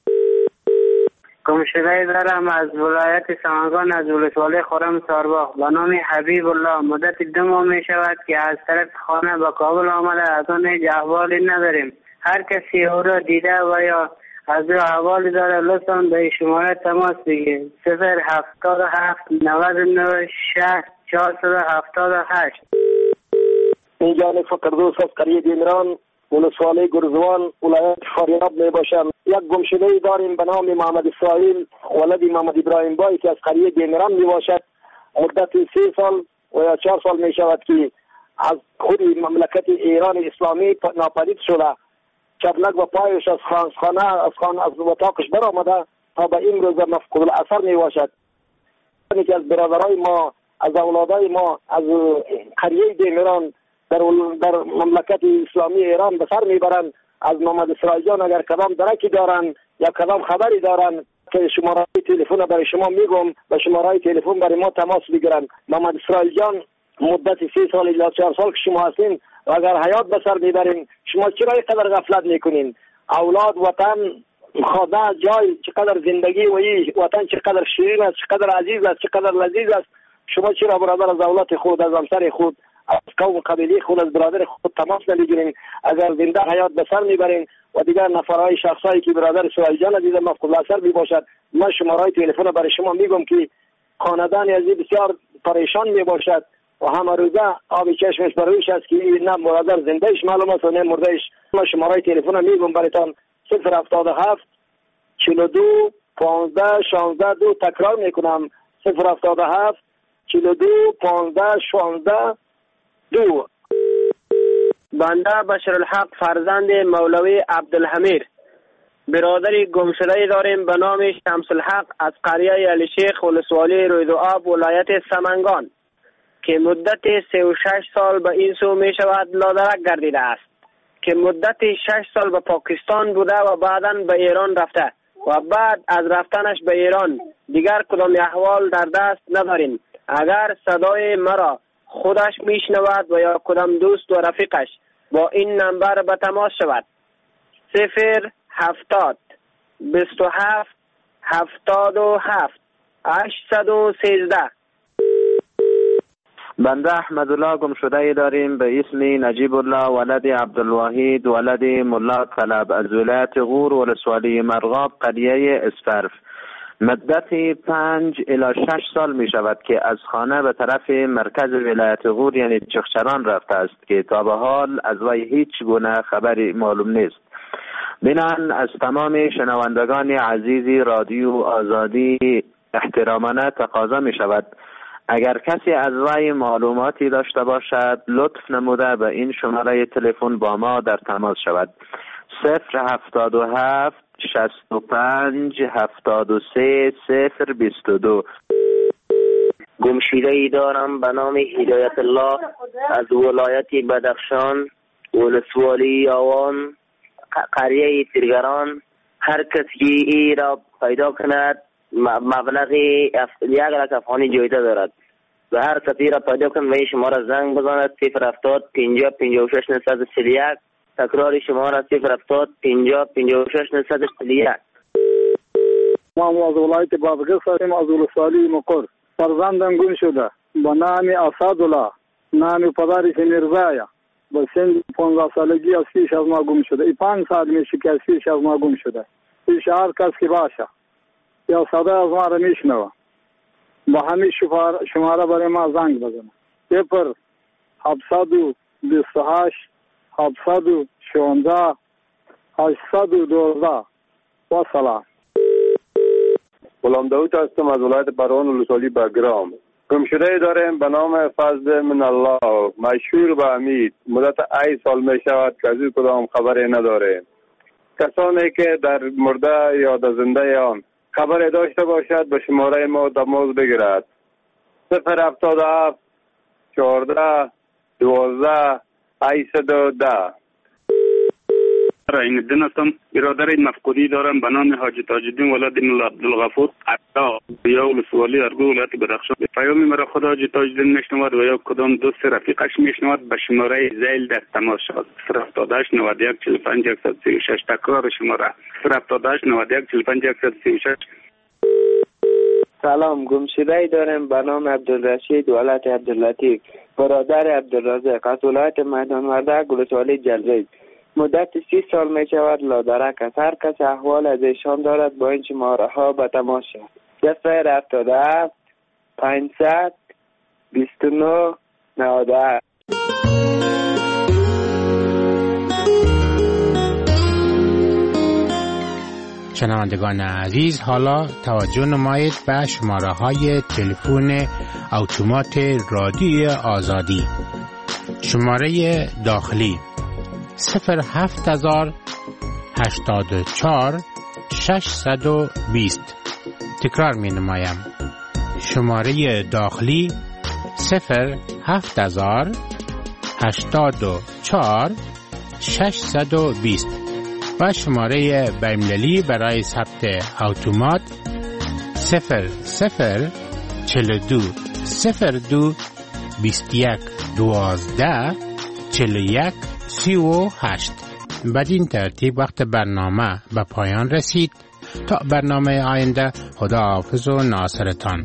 گمشده دارم از ولایت سمنگان از ولسوالی خرم سارباغ به نام حبیب الله. مدت دو ماه می شود که از طرف خانه به کابل آمده. از آن هیچ احوالی نداریم. هر کسی او را دیده و یا از او احوالی داره لطفاً به شماره تماس بگیرید. صفر هفتاد و هفت نود و نه شصت چهارصد و هفتاد و هشت. اینجا فقردوس از قریه دیمران ولسوالی گرزوان ولایت فاریاب می باشم. یک گمشده داریم به نام محمد اسرائیل ولد محمد ابراهیم بای که از قریه دیمران می باشد. مدت سه سال و یا چهار سال می شود که از خود مملکت ایران اسلامی ناپدید شده. چپلک و پایش از خانه از خانه از اتاقش برآمده تا به این روز مفقود الاثر می باشد. یکی از برادرای ما، از اولادای ما از قریه دیمران در در مملکت اسلامی ایران به سر میبرند. از محمد اسرائیل جان اگر کدام درکی دارن یا کدام خبری دارن که شماره تلفن برای شما میگم، به شماره تلفن برای ما تماس بگیرن. محمد اسرائیل جان مدت سه سال یا چهار سال که شما هستین و اگر حیات به سر میبرین، شما چرا اینقدر غفلت میکنین؟ اولاد، وطن، خدا، جای، چقدر زندگی و این وطن چقدر شیرین است، چقدر عزیز است، چقدر لذیذ است. شما چرا برادر از اولاد خود، از همسر خود، از قوم قبیله خود، از برادر خود تماس نمیگیرین؟ اگر زنده حیات به سر میبرین و دیگر نفرهای شخصایی که برادر اسرائیل جان دیده مفقود الاثر بی باشد، من شماره تلفن برای شما میگم که خاندان ازی بسیار پریشان می باشد و همه روزه آب چشمش بر رویش است که نه برادر زندهش معلوم است و نه مردهش. من شماره تلفن میگم برایتان: صفر هفتاد و هفت چهل و دو پانزده شانزده دو. تکرار میکنم: صفر هفتاد و هفت چهل و دو پانزده شانزده دو. بنده بشرالحق فرزند مولوی عبدالحمید برادری گمشده داریم به نام شمس الحق از قریه علی شیخ ولسوالی رویدوآب ولایت سمنگان که مدت سی و شش سال به این سو می شود لادرک گردیده است که مدت شش سال به پاکستان بوده و بعداً به ایران رفته و بعد از رفتنش به ایران دیگر کدام احوال در دست نداریم. اگر صدای مرا خودش میشنود و یا کدام دوست و رفیقش با این نمبر به تماس شود: صفر هفتاد بیست و هفت هفتاد و هفت هشتصد و سیزده. بنده احمدالله گمشده داریم به اسم نجیب الله ولد عبدالواحد ولد ملا طلب از ولایت غور ولسوالی مرغاب قریه اسفرف. مدت پنج الی شش سال می شود که از خانه به طرف مرکز ولایت غور یعنی چخچران رفته است که تا به حال از وی هیچ گونه خبری معلوم نیست. بنان از تمام شنوندگان عزیز رادیو آزادی احترامانه تقاضا می شود اگر کسی از وی معلوماتی داشته باشد لطف نموده به این شماره تلفن با ما در تماس شود: صفر هفتاد و هفت شصت و پنج هفتاد و سه صفر بیست و دو. گمشده ای دارم به نام هدایت الله از ولایت بدخشان ولسوالی آوان قریه تیرگران. هر کسی که ای را پیدا کند مبلغ یک لک افغانی جایزه دارد و هر کسی را پیدا کند و این شماره زنگ بزند: صفر هفتاد پنجاه پنجاه و شش نهصد و سی و یک. تکرار شماره: صفر هفتاد پنجاه پنجاه و شش نهصد و سی و یک. ما از ولایت بادغیس هستیم، از ولسوالی مقر. فرزندم گم شده با نام اسدالله، نام پدرش میرزایا. با سن پانزده سالگی از پیش از ما گم شده. ای پنج سال میشه که از پیش از ما گم شده. پیش هر کس که باشه یا صدا از ما را میشنوه با همین شماره برای ما زنگ بزنه: صفر هفتصد و بیست و هشت هفتصد و شانزده هشتصد و دوازده. و سلام. غلام داود هستم از ولایت بروان ولسوالی بگرام. گمشده داریم به نام فضل من الله مشهور به امید. مدت ای سال می شود که از این کدام خبری نداریم. کسانی که در مرده یا در زنده آن خبری داشته باشد به شماره ما تماس بگیرد: صفر هفتاد و هفت چهارده دوازده هشتصد و ده. این الدین هستم. برادر مفقودی دارم به نام حاجی تاج الدین ولد ملا عبدالغفور عطا یا ولسوالی ارگو ولایت بدخشان. پیامی مرا خود حاجی تاج الدین میشنود و یا کدام دوست رفیقش میشنود به شماره زیل در تماس شود: صفر هفتاد و هشت نود و یک چهل و پنج صد و سی و شش. تکرار شماره: صفر هفتاد و هشت نود و یک چهل و پنج صد و سی و شش. سلام. گمشده دارم به نام عبدالرشید ولد عبداللطیف برادر عبدالرزاق از ولایت میدان وردک ولسوالی جلریز. مدت سی سال می شود لادرک است. هر کس احوال از ایشان دارد با این شماره ها به تماس شود: صفر هفتاد و هفت پانصد بیست و نه نود و هشت. شنوندگان عزیز، حالا توجه نمایید به شماره های تلفن اتومات رادیوی آزادی. شماره داخلی صفر هفت هزار هشتاد و چهار ششصد و بیست. تکرار می نمایم. شماره داخلی صفر هفت هزار هشتاد و چهار ششصد و بیست و شماره بین‌المللی برای ثبت اتومات صفر صفر چهل و دو صفر دو بیست و یک دوازده چهل و یک سی و هشت. بدین ترتیب وقت برنامه به پایان رسید. تا برنامه آینده، خدا حافظ و ناصرتان.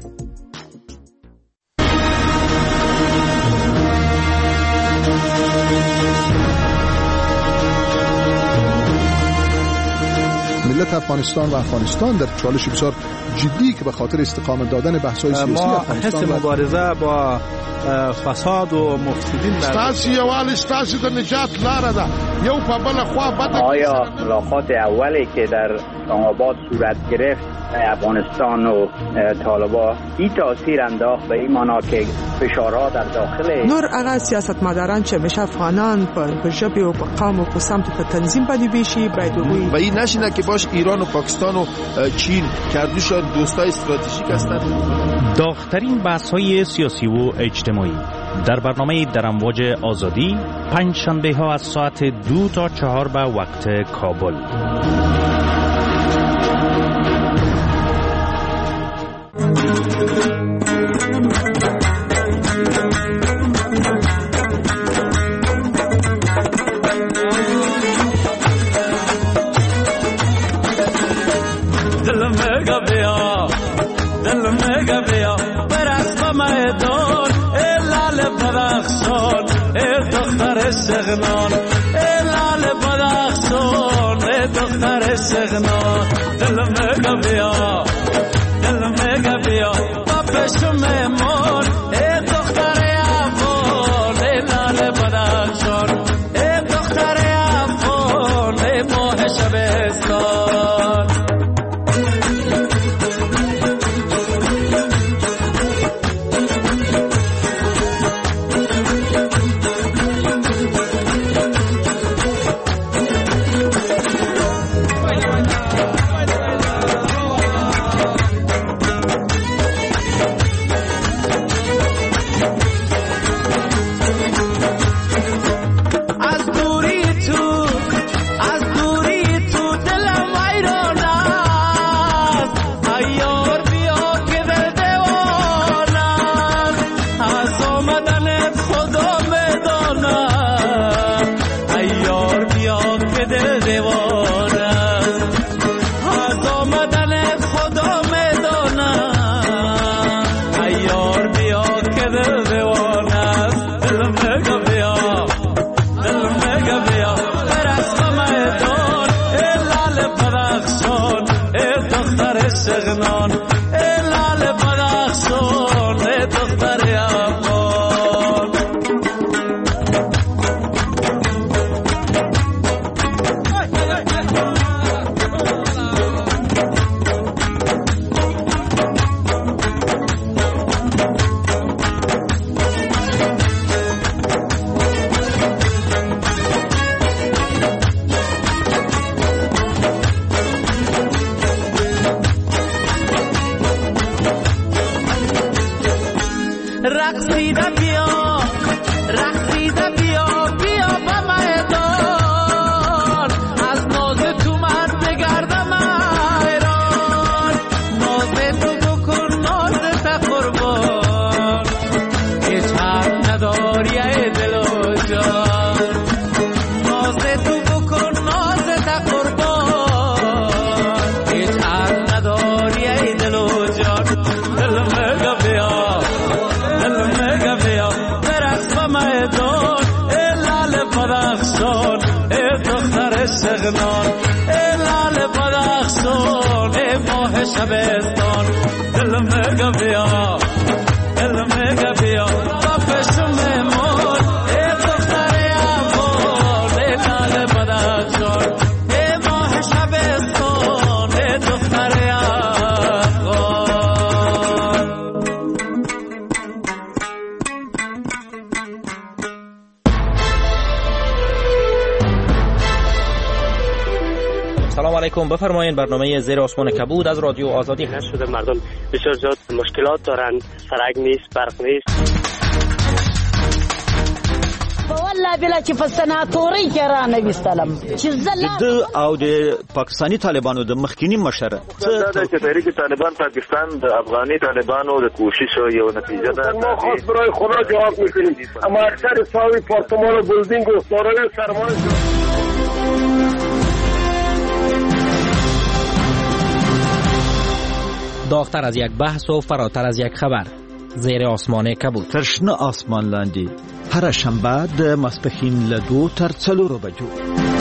ملت افغانستان و افغانستان در چالش بسیار جدی که به خاطر استقامت دادن بحث‌های سیاسی افغانستان ما حس مبارزه با فساد و مفسدین ستاسي یوال ستاسي د نجات لاره ده. یو په بل خوا بده. آیا ملاقات اولی که در آباد صورت گرفت افغانستان و طالبان این تاثیر انداخت به این معنا که فشارها در داخل نور هغه سیاستمداران چې همیشه افغانان په ژبه او په قوم او په سمت په تنظیم باندې بشي باید وي و این نشینه که باش ایران و پاکستان و چین کردوش دوستای استراتژیک هستند. داغ‌ترین بحث‌های سیاسی و اجتماعی در برنامه در امواج آزادی پنج شنبه ها از ساعت دو تا چهار به وقت کابل. دل میگا بیا دل میگا بیا بر اسب میدان ای لال بدخشان ای دختر سغنان ای لال بدخشان ای دختر سغنان دل میگا بیا دل میگا بیا با پشم میمون ای دختر افغان ای لال بدخشان ای دختر افغان ای ماه شبستان سغنان ای لال بدخشان ای دختر افغان رقصیده بیا رقصیده بیا بیا با میدان از ناز تو مرد بگردم ایران ناز تو بکن ناز تا قربان هیچ حق نداری ای دل و جان ناز تو بکن ناز تا قربان هیچ حق نداری ای دل و جان دل مگا بیا میدان ای لال بدخشان ای دختر سغنان ای لال بدخشان ای ماه شبستان دل میگا بیا دل میگا بیا با پشم میمون ای دختر افغان ای لال بدخشان ای ماه شبستان ای سلام علیکم، بفرمایید. برنامه زیر آسمان کبود از رادیو آزادی هست. شده مردم بسیار زیاد مشکلات دارن، سرک نیست، برق نیست. والله بلا چې په سناتوري کې را نویستلم چې زله د او د پاکستانی طالبانو د مخکینی مشر دا چې تحریک طالبان پاکستان د افغاني طالبانو د کوشش یو نتیجه ده. ما خاص برای خدا جواب میکنیم، اما اکثر ساوی پارتمان و بلدینگ و سارای سرمایه داغتر از یک بحث و فراتر از یک خبر. زیر آسمان کبود. ترشنه آسمان لاندی هر شنبه د ماسپښین له دوه تر څلورو بجو.